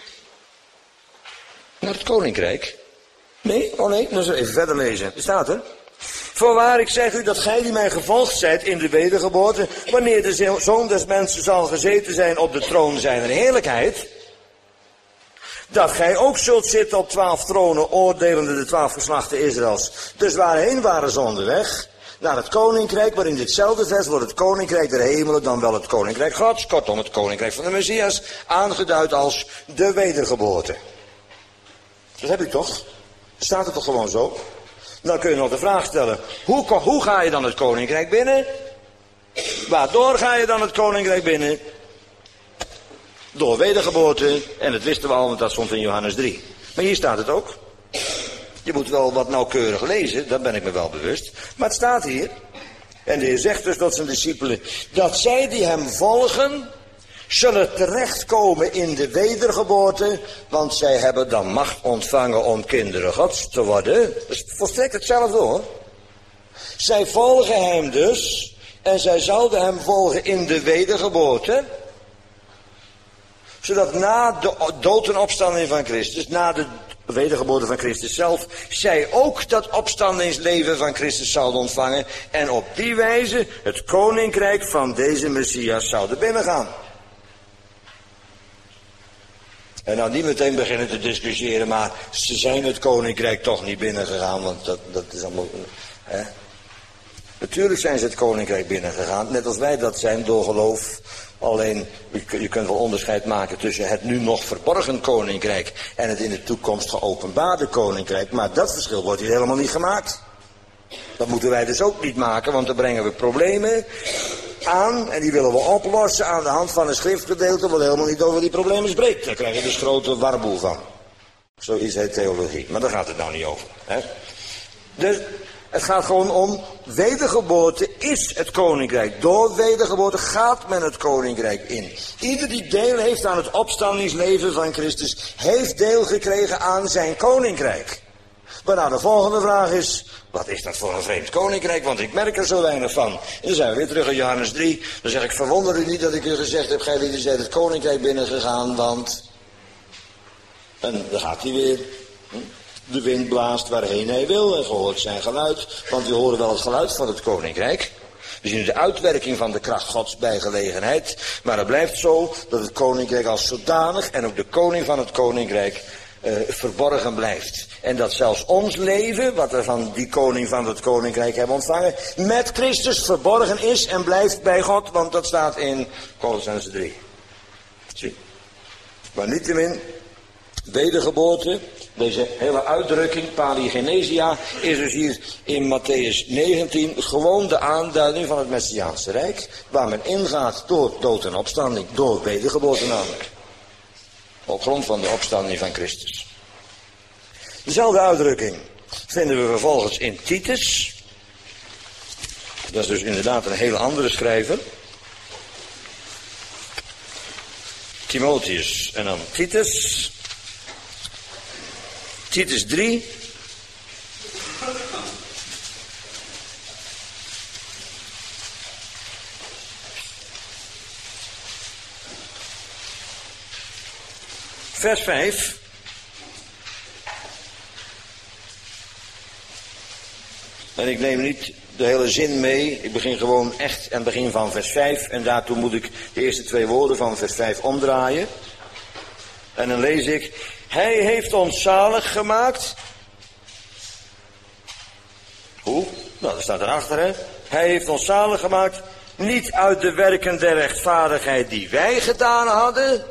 A: Naar het koninkrijk? Nee? Oh nee, dan zullen we even verder lezen. Er staat er. Voorwaar, ik zeg u dat gij die mij gevolgd zijt in de wedergeboorte, wanneer de Zoon des Mensen zal gezeten zijn op de troon zijner heerlijkheid, dat gij ook zult zitten op 12 tronen, oordelende de 12 geslachten Israëls. Dus waarheen waren ze onderweg? Naar het koninkrijk, maar in ditzelfde vers wordt het koninkrijk der hemelen dan wel het koninkrijk Gods, kortom het koninkrijk van de Messias, aangeduid als de wedergeboorte. Dat heb ik toch? Staat het toch gewoon zo? Dan kun je nog de vraag stellen, hoe ga je dan het koninkrijk binnen? Waardoor ga je dan het koninkrijk binnen? Door wedergeboorte, en dat wisten we al, want dat stond in Johannes 3. Maar hier staat het ook. Je moet wel wat nauwkeurig lezen, daar ben ik me wel bewust. Maar het staat hier, en de Heer zegt dus tot zijn discipelen, dat zij die hem volgen, zullen terechtkomen in de wedergeboorte, want zij hebben dan macht ontvangen om kinderen Gods te worden. Dat is volstrekt hetzelfde hoor. Zij volgen hem dus, en zij zouden hem volgen in de wedergeboorte, zodat na de dood en opstanding van Christus, na de wedergeboorte van Christus zelf, zij ook dat opstandingsleven van Christus zouden ontvangen en op die wijze het koninkrijk van deze Messias zouden binnengaan. En nou niet meteen beginnen te discussiëren, maar ze zijn het koninkrijk toch niet binnengegaan, want dat is allemaal. Hè? Natuurlijk zijn ze het koninkrijk binnengegaan, net als wij dat zijn door geloof. Alleen, je kunt wel onderscheid maken tussen het nu nog verborgen koninkrijk en het in de toekomst geopenbaarde koninkrijk. Maar dat verschil wordt hier helemaal niet gemaakt. Dat moeten wij dus ook niet maken, want dan brengen we problemen aan en die willen we oplossen aan de hand van een schriftgedeelte wat helemaal niet over die problemen spreekt. Daar krijg je dus grote warboel van. Zoiets heet theologie, maar daar gaat het nou niet over. Hè? Dus het gaat gewoon om, wedergeboorte is het koninkrijk. Door wedergeboorte gaat men het koninkrijk in. Ieder die deel heeft aan het opstandingsleven van Christus, heeft deel gekregen aan zijn koninkrijk. Waarna de volgende vraag is, wat is dat voor een vreemd koninkrijk? Want ik merk er zo weinig van. En dan zijn we weer terug in Johannes 3. Dan zeg ik, verwonder u niet dat ik u gezegd heb, gij wie zijt het koninkrijk binnengegaan, want. En dan gaat hij weer. De wind blaast waarheen hij wil en gehoord zijn geluid. Want we horen wel het geluid van het koninkrijk. We zien de uitwerking van de kracht Gods bij gelegenheid. Maar het blijft zo dat het koninkrijk als zodanig en ook de koning van het koninkrijk verborgen blijft. En dat zelfs ons leven, wat we van die koning van het koninkrijk hebben ontvangen, met Christus verborgen is en blijft bij God. Want dat staat in Kolossenzen 3. Zie. Maar niettemin, Wedergeboorte, deze hele uitdrukking, paligenesia, is dus hier in Matthäus 19 gewoon de aanduiding van het Messiaanse Rijk, waar men ingaat door dood en opstanding, door wedergeboorte namelijk. Op grond van de opstanding van Christus. Dezelfde uitdrukking vinden we vervolgens in Titus. Dat is dus inderdaad een hele andere schrijver. Timotheus en dan Titus. Titus 3. Vers 5. En ik neem niet de hele zin mee. Ik begin gewoon echt aan het begin van vers 5. En daartoe moet ik de eerste 2 woorden van vers 5 omdraaien. En dan lees ik. Hij heeft ons zalig gemaakt. Hoe? Nou, dat staat erachter, hè. Hij heeft ons zalig gemaakt. Niet uit de werken der rechtvaardigheid die wij gedaan hadden.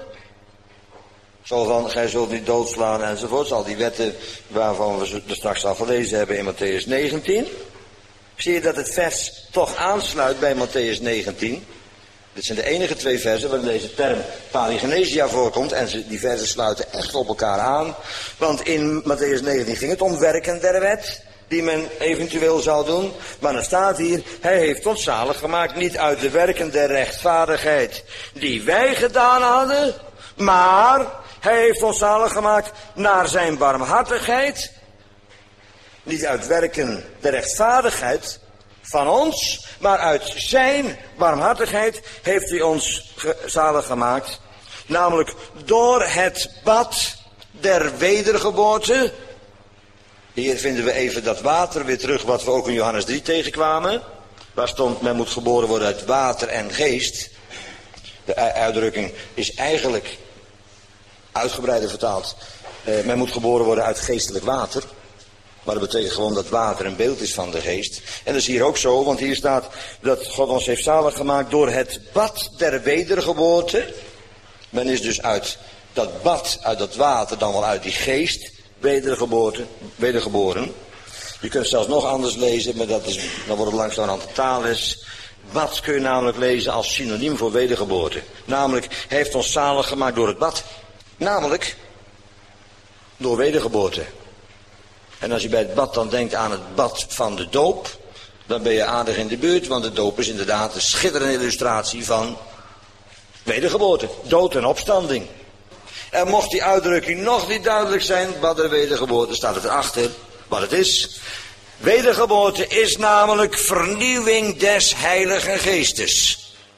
A: Zo van, gij zult niet doodslaan enzovoort. Al die wetten waarvan we er straks al gelezen hebben in Matthäus 19. Zie je dat het vers toch aansluit bij Matthäus 19. Dit zijn de enige 2 versen waarin deze term paligenesia voorkomt. En die versen sluiten echt op elkaar aan. Want in Matthäus 19 ging het om werken der wet. Die men eventueel zou doen. Maar dan staat hier, hij heeft ons zalig gemaakt. Niet uit de werken der rechtvaardigheid die wij gedaan hadden. Maar hij heeft ons zalig gemaakt naar zijn barmhartigheid. Niet uit werken der rechtvaardigheid van ons, maar uit zijn barmhartigheid heeft hij ons zalig gemaakt. Namelijk door het bad der wedergeboorte. Hier vinden we even dat water weer terug wat we ook in Johannes 3 tegenkwamen. Waar stond, men moet geboren worden uit water en geest. De uitdrukking is eigenlijk uitgebreider vertaald. Men moet geboren worden uit geestelijk water. Maar dat betekent gewoon dat water een beeld is van de geest. En dat is hier ook zo, want hier staat dat God ons heeft zalig gemaakt door het bad der wedergeboorte. Men is dus uit dat bad, uit dat water, dan wel uit die geest wedergeboren. Je kunt het zelfs nog anders lezen, maar dan wordt het langzamerhand de taalles. Bad kun je namelijk lezen als synoniem voor wedergeboorte. Namelijk, hij heeft ons zalig gemaakt door het bad. Namelijk, door wedergeboorte. En als je bij het bad dan denkt aan het bad van de doop, dan ben je aardig in de buurt, want de doop is inderdaad een schitterende illustratie van wedergeboorte, dood en opstanding. En mocht die uitdrukking nog niet duidelijk zijn, bad der wedergeboorte, staat het erachter wat het is. Wedergeboorte is namelijk vernieuwing des Heilige Geestes.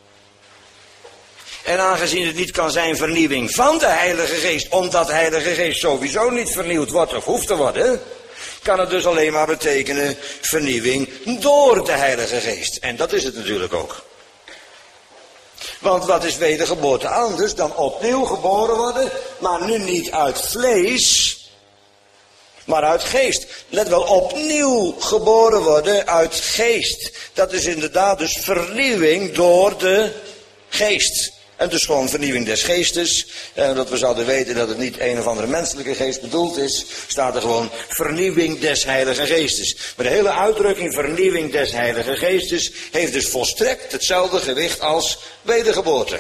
A: En aangezien het niet kan zijn vernieuwing van de Heilige Geest, omdat de Heilige Geest sowieso niet vernieuwd wordt of hoeft te worden, kan het dus alleen maar betekenen vernieuwing door de Heilige Geest. En dat is het natuurlijk ook. Want wat is wedergeboorte anders dan opnieuw geboren worden, maar nu niet uit vlees, maar uit geest. Let wel, opnieuw geboren worden uit geest. Dat is inderdaad dus vernieuwing door de geest. En dus gewoon vernieuwing des geestes. En dat we zouden weten dat het niet een of andere menselijke geest bedoeld is, staat er gewoon vernieuwing des Heilige Geestes. Maar de hele uitdrukking vernieuwing des Heilige Geestes heeft dus volstrekt hetzelfde gewicht als wedergeboorte.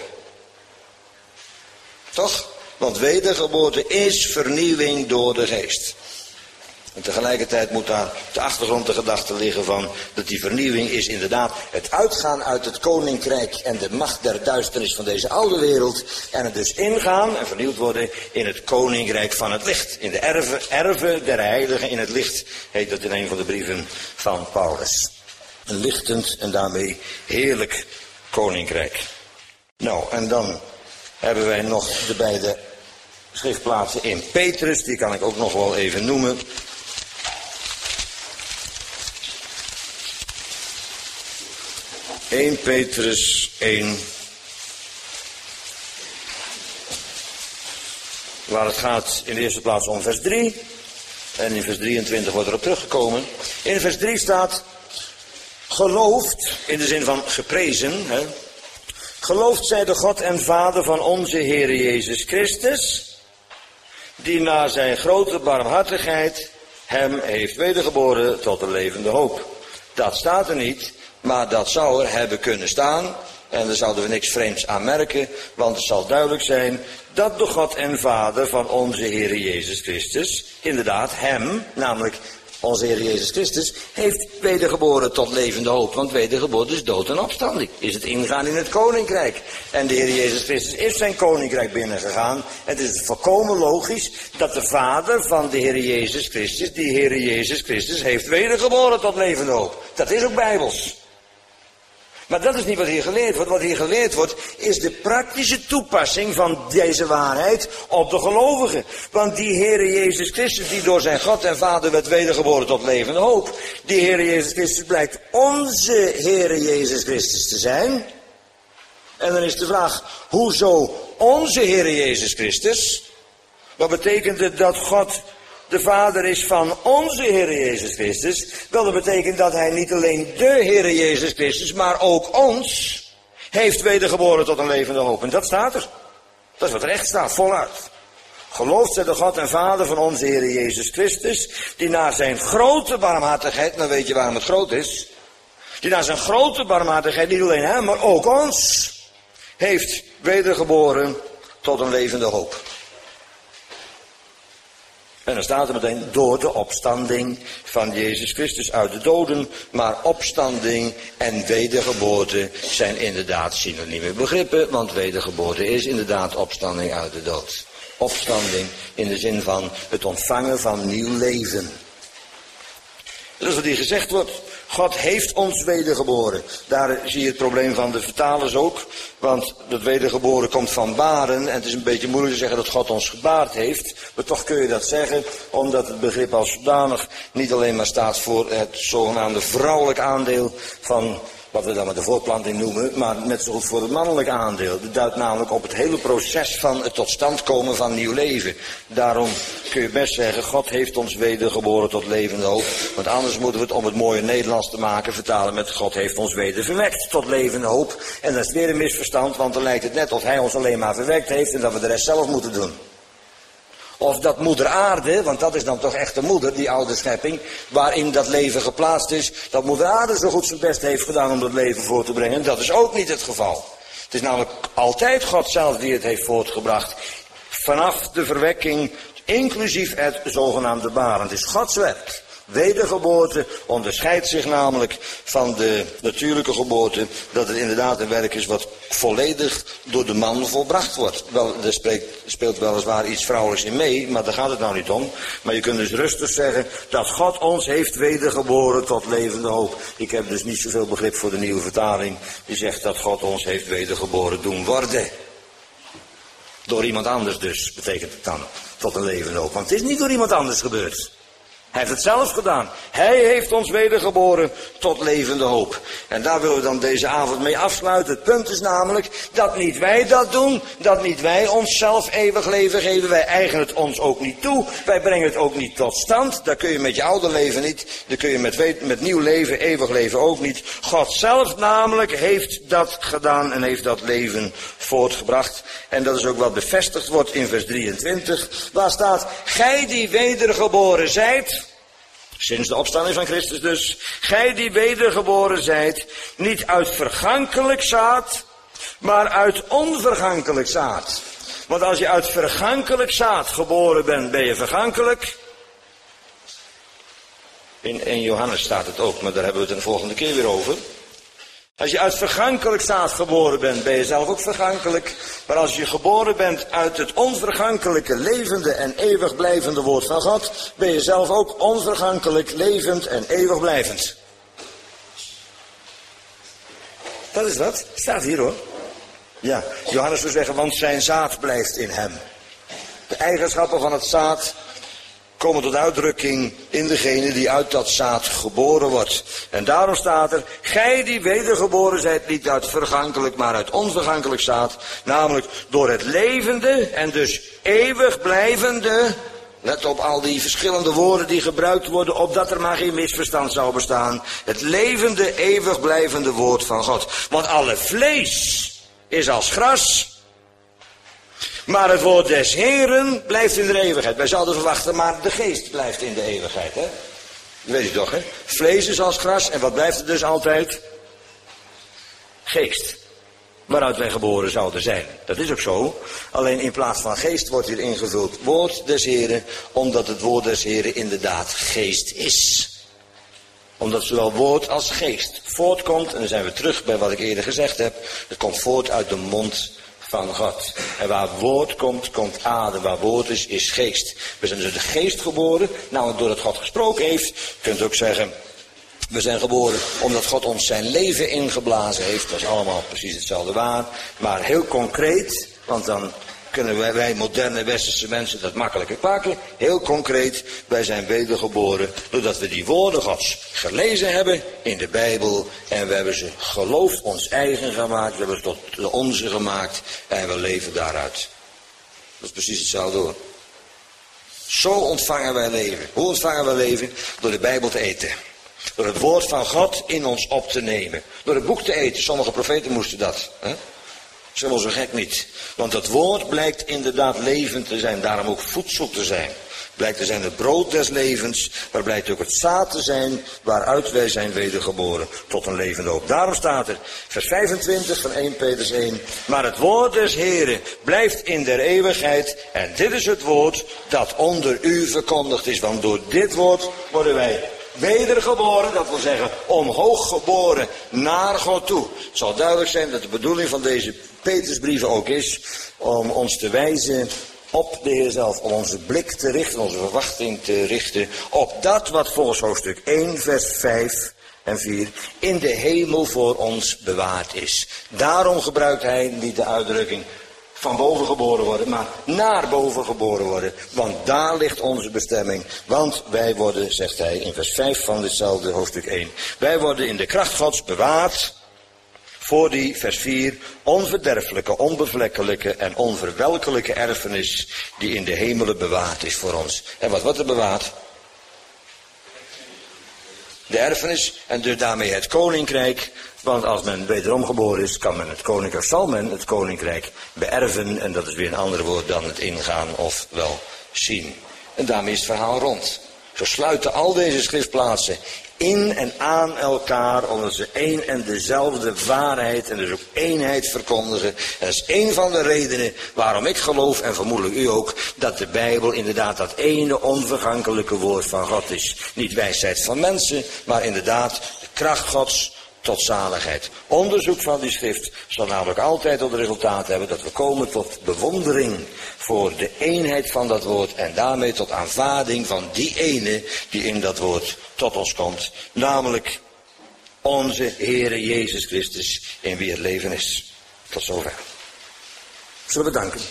A: Toch? Want wedergeboorte is vernieuwing door de geest. En tegelijkertijd moet daar op de achtergrond de gedachte liggen van dat die vernieuwing is inderdaad het uitgaan uit het koninkrijk en de macht der duisternis van deze oude wereld. En het dus ingaan en vernieuwd worden in het koninkrijk van het licht. In de erven der heiligen in het licht, heet dat in een van de brieven van Paulus. Een lichtend en daarmee heerlijk koninkrijk. Nou, en dan hebben wij nog de beide schriftplaatsen in Petrus, die kan ik ook nog wel even noemen. (1 Petrus 1, waar het gaat in de eerste plaats om vers 3. En in vers 23 wordt erop teruggekomen. In vers 3 staat, geloofd, in de zin van geprezen. Hè? Geloofd zij de God en Vader van onze Heer Jezus Christus, die naar zijn grote barmhartigheid hem heeft wedergeboren tot een levende hoop. Dat staat er niet, maar dat zou er hebben kunnen staan. En daar zouden we niks vreemds aan merken, want het zal duidelijk zijn dat de God en Vader van onze Heer Jezus Christus, inderdaad hem, namelijk onze Heer Jezus Christus, heeft wedergeboren tot levende hoop. Want wedergeboren is dood en opstanding. Is het ingaan in het koninkrijk. En de Heer Jezus Christus is zijn koninkrijk binnengegaan. Het is volkomen logisch dat de Vader van de Heer Jezus Christus, die Heer Jezus Christus, heeft wedergeboren tot levende hoop. Dat is ook bijbels. Maar dat is niet wat hier geleerd wordt. Wat hier geleerd wordt is de praktische toepassing van deze waarheid op de gelovigen. Want die Heere Jezus Christus die door zijn God en Vader werd wedergeboren tot levende hoop. Die Heere Jezus Christus blijkt onze Heere Jezus Christus te zijn. En dan is de vraag, hoezo onze Heere Jezus Christus? Wat betekent het dat God de Vader is van onze Heer Jezus Christus? Wel, dat betekent dat hij niet alleen de Heer Jezus Christus, maar ook ons heeft wedergeboren tot een levende hoop. En dat staat er. Dat is wat recht staat, voluit. Geloofd zij de God en Vader van onze Heer Jezus Christus, die naar zijn grote barmhartigheid, nou weet je waarom het groot is, die naar zijn grote barmhartigheid, niet alleen hem, maar ook ons, heeft wedergeboren tot een levende hoop. En dan staat er meteen, door de opstanding van Jezus Christus uit de doden. Maar opstanding en wedergeboorte zijn inderdaad synonieme begrippen. Want wedergeboorte is inderdaad opstanding uit de dood. Opstanding in de zin van het ontvangen van nieuw leven. Dat is wat hier gezegd wordt. God heeft ons wedergeboren. Daar zie je het probleem van de vertalers ook. Want dat wedergeboren komt van baren. En het is een beetje moeilijk te zeggen dat God ons gebaard heeft. Maar toch kun je dat zeggen. Omdat het begrip als zodanig niet alleen maar staat voor het zogenaamde vrouwelijk aandeel van wat we dan met de voortplanting noemen, maar net zo goed voor het mannelijk aandeel. Dat duidt namelijk op het hele proces van het tot stand komen van nieuw leven. Daarom kun je best zeggen, God heeft ons wedergeboren tot levende hoop. Want anders moeten we het, om het mooie Nederlands te maken, vertalen met God heeft ons weder verwekt tot levende hoop. En dat is weer een misverstand, want dan lijkt het net of hij ons alleen maar verwekt heeft en dat we de rest zelf moeten doen. Of dat moeder aarde, want dat is dan toch echt de moeder, die oude schepping, waarin dat leven geplaatst is, dat moeder aarde zo goed zijn best heeft gedaan om dat leven voor te brengen. Dat is ook niet het geval. Het is namelijk altijd God zelf die het heeft voortgebracht. Vanaf de verwekking, inclusief het zogenaamde baren. Het is Gods werk. Wedergeboorte onderscheidt zich namelijk van de natuurlijke geboorte, dat het inderdaad een werk is wat volledig door de man volbracht wordt. Wel, er speelt weliswaar iets vrouwelijks in mee, maar daar gaat het nou niet om. Maar je kunt dus rustig zeggen dat God ons heeft wedergeboren tot levende hoop. Ik heb dus niet zoveel begrip voor de nieuwe vertaling, die zegt dat God ons heeft wedergeboren doen worden. Door iemand anders dus, betekent het dan, tot een levende hoop. Want het is niet door iemand anders gebeurd. Hij heeft het zelf gedaan. Hij heeft ons wedergeboren tot levende hoop. En daar willen we dan deze avond mee afsluiten. Het punt is namelijk dat niet wij dat doen. Dat niet wij onszelf eeuwig leven geven. Wij eigenen het ons ook niet toe. Wij brengen het ook niet tot stand. Dat kun je met je oude leven niet. Dat kun je met nieuw leven, eeuwig leven ook niet. God zelf namelijk heeft dat gedaan en heeft dat leven voortgebracht. En dat is ook wat bevestigd wordt in vers 23. Waar staat, gij die wedergeboren zijt, sinds de opstanding van Christus dus, gij die wedergeboren zijt, niet uit vergankelijk zaad, maar uit onvergankelijk zaad. Want als je uit vergankelijk zaad geboren bent, ben je vergankelijk. In 1 Johannes staat het ook, maar daar hebben we het de volgende keer weer over. Als je uit vergankelijk zaad geboren bent, ben je zelf ook vergankelijk. Maar als je geboren bent uit het onvergankelijke, levende en eeuwig blijvende woord van God, ben je zelf ook onvergankelijk, levend en eeuwig blijvend. Dat is wat. Staat hier hoor. Ja, Johannes wil zeggen, want zijn zaad blijft in hem. De eigenschappen van het zaad komen tot uitdrukking in degene die uit dat zaad geboren wordt. En daarom staat er, gij die wedergeboren zijt, niet uit vergankelijk, maar uit onvergankelijk zaad, namelijk door het levende en dus eeuwig blijvende. Let op al die verschillende woorden die gebruikt worden, opdat er maar geen misverstand zou bestaan. Het levende, eeuwig blijvende woord van God. Want alle vlees is als gras, Maar het woord des Heeren blijft in de eeuwigheid. Wij zouden verwachten, maar de geest blijft in de eeuwigheid. Hè? Dat weet je toch, hè? Vlees is als gras en wat blijft er dus altijd? Geest. Waaruit wij geboren zouden zijn. Dat is ook zo. Alleen in plaats van geest wordt hier ingevuld woord des Heren. Omdat het woord des Heren inderdaad geest is. Omdat zowel woord als geest voortkomt. En dan zijn we terug bij wat ik eerder gezegd heb. Het komt voort uit de mond van God. En waar woord komt, komt adem. Waar woord is, is geest. We zijn dus de geest geboren. Nou, doordat God gesproken heeft, kunt u ook zeggen, we zijn geboren omdat God ons zijn leven ingeblazen heeft. Dat is allemaal precies hetzelfde waar. Maar heel concreet, want dan kunnen wij moderne westerse mensen dat makkelijker pakken. Heel concreet, wij zijn wedergeboren doordat we die woorden Gods gelezen hebben in de Bijbel. En we hebben ze geloofd, ons eigen gemaakt. We hebben ze tot de onze gemaakt en we leven daaruit. Dat is precies hetzelfde hoor. Zo ontvangen wij leven. Hoe ontvangen wij leven? Door de Bijbel te eten. Door het woord van God in ons op te nemen. Door het boek te eten. Sommige profeten moesten dat. Hè? Zullen zo gek niet. Want het woord blijkt inderdaad levend te zijn. Daarom ook voedsel te zijn. Blijkt te zijn het brood des levens. Maar blijkt ook het zaad te zijn. Waaruit wij zijn wedergeboren. Tot een levende hoop. Daarom staat er. Vers 25 van 1 Petrus 1. Maar het woord des Heren blijft in der eeuwigheid. En dit is het woord dat onder u verkondigd is. Want door dit woord worden wij wedergeboren, dat wil zeggen omhoog geboren naar God toe. Het zal duidelijk zijn dat de bedoeling van deze Petrusbrieven ook is om ons te wijzen op de Heer zelf. Om onze blik te richten, onze verwachting te richten op dat wat volgens hoofdstuk 1 vers 5 en 4 in de hemel voor ons bewaard is. Daarom gebruikt hij niet de uitdrukking van boven geboren worden, maar naar boven geboren worden. Want daar ligt onze bestemming. Want wij worden, zegt hij in vers 5 van ditzelfde hoofdstuk 1. Wij worden in de kracht Gods bewaard voor die, vers 4, onverderfelijke, onbevlekkelijke en onverwelkelijke erfenis die in de hemelen bewaard is voor ons. En wat wordt er bewaard? De erfenis en dus daarmee het koninkrijk. Want als men wederom geboren is, kan men het koninkrijk, zal men het koninkrijk beërven. En dat is weer een ander woord dan het ingaan of wel zien. En daarmee is het verhaal rond. Zo sluiten al deze schriftplaatsen in en aan elkaar, omdat ze één en dezelfde waarheid en dus ook eenheid verkondigen. En dat is één van de redenen waarom ik geloof, en vermoedelijk u ook, dat de Bijbel inderdaad dat ene onvergankelijke woord van God is. Niet wijsheid van mensen, maar inderdaad de kracht Gods tot zaligheid. Onderzoek van die schrift zal namelijk altijd tot het resultaat hebben dat we komen tot bewondering voor de eenheid van dat woord en daarmee tot aanvaarding van die ene die in dat woord tot ons komt. Namelijk onze Heere Jezus Christus in wie het leven is. Tot zover. Zullen we danken.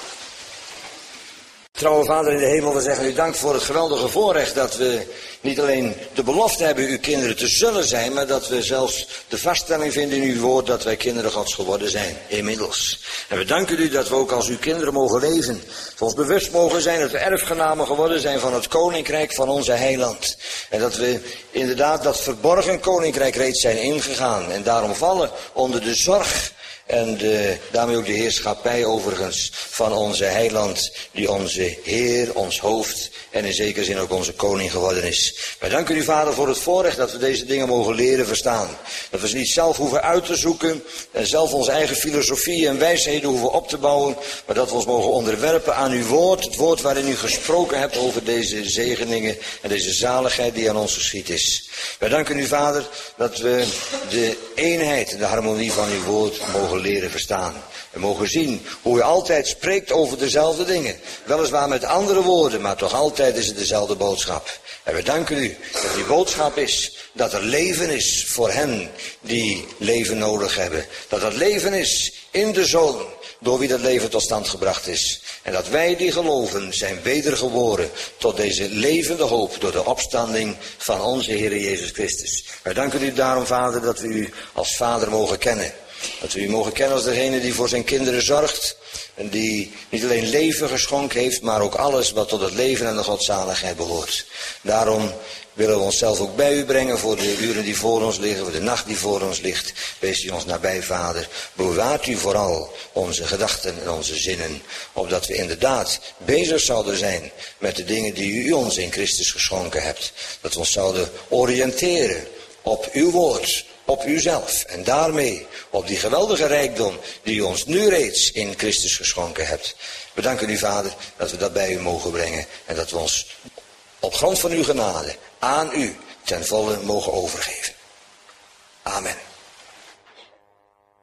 A: Trouwe Vader in de hemel, we zeggen u dank voor het geweldige voorrecht dat we niet alleen de belofte hebben uw kinderen te zullen zijn, maar dat we zelfs de vaststelling vinden in uw woord dat wij kinderen Gods geworden zijn, inmiddels. En we danken u dat we ook als uw kinderen mogen leven, voor ons bewust mogen zijn dat we erfgenamen geworden zijn van het koninkrijk van onze heiland. En dat we inderdaad dat verborgen koninkrijk reeds zijn ingegaan en daarom vallen onder de zorg en daarmee ook de heerschappij overigens van onze heiland, die onze Heer, ons hoofd en in zekere zin ook onze koning geworden is. Wij danken u Vader voor het voorrecht dat we deze dingen mogen leren verstaan. Dat we ze niet zelf hoeven uit te zoeken en zelf onze eigen filosofie en wijsheden hoeven op te bouwen, maar dat we ons mogen onderwerpen aan uw woord, het woord waarin u gesproken hebt over deze zegeningen en deze zaligheid die aan ons geschied is. Wij danken u Vader dat we de eenheid en de harmonie van uw woord mogen leren verstaan. We mogen zien hoe u altijd spreekt over dezelfde dingen. Weliswaar met andere woorden, maar toch altijd is het dezelfde boodschap. En we danken u dat die boodschap is dat er leven is voor hen die leven nodig hebben. Dat er leven is in de Zoon, door wie dat leven tot stand gebracht is. En dat wij die geloven zijn wedergeboren tot deze levende hoop door de opstanding van onze Heer Jezus Christus. Wij danken u daarom Vader dat we u als Vader mogen kennen. Dat we u mogen kennen als degene die voor zijn kinderen zorgt. En die niet alleen leven geschonken heeft, maar ook alles wat tot het leven en de godzaligheid behoort. Daarom willen we onszelf ook bij u brengen voor de uren die voor ons liggen, voor de nacht die voor ons ligt. Wees u ons nabij, Vader. Bewaart u vooral onze gedachten en onze zinnen, opdat we inderdaad bezig zouden zijn met de dingen die u ons in Christus geschonken hebt. Dat we ons zouden oriënteren op uw woord, op uzelf en daarmee op die geweldige rijkdom die u ons nu reeds in Christus geschonken hebt. We danken u, Vader, dat we dat bij u mogen brengen en dat we ons op grond van uw genade aan u ten volle mogen overgeven. Amen.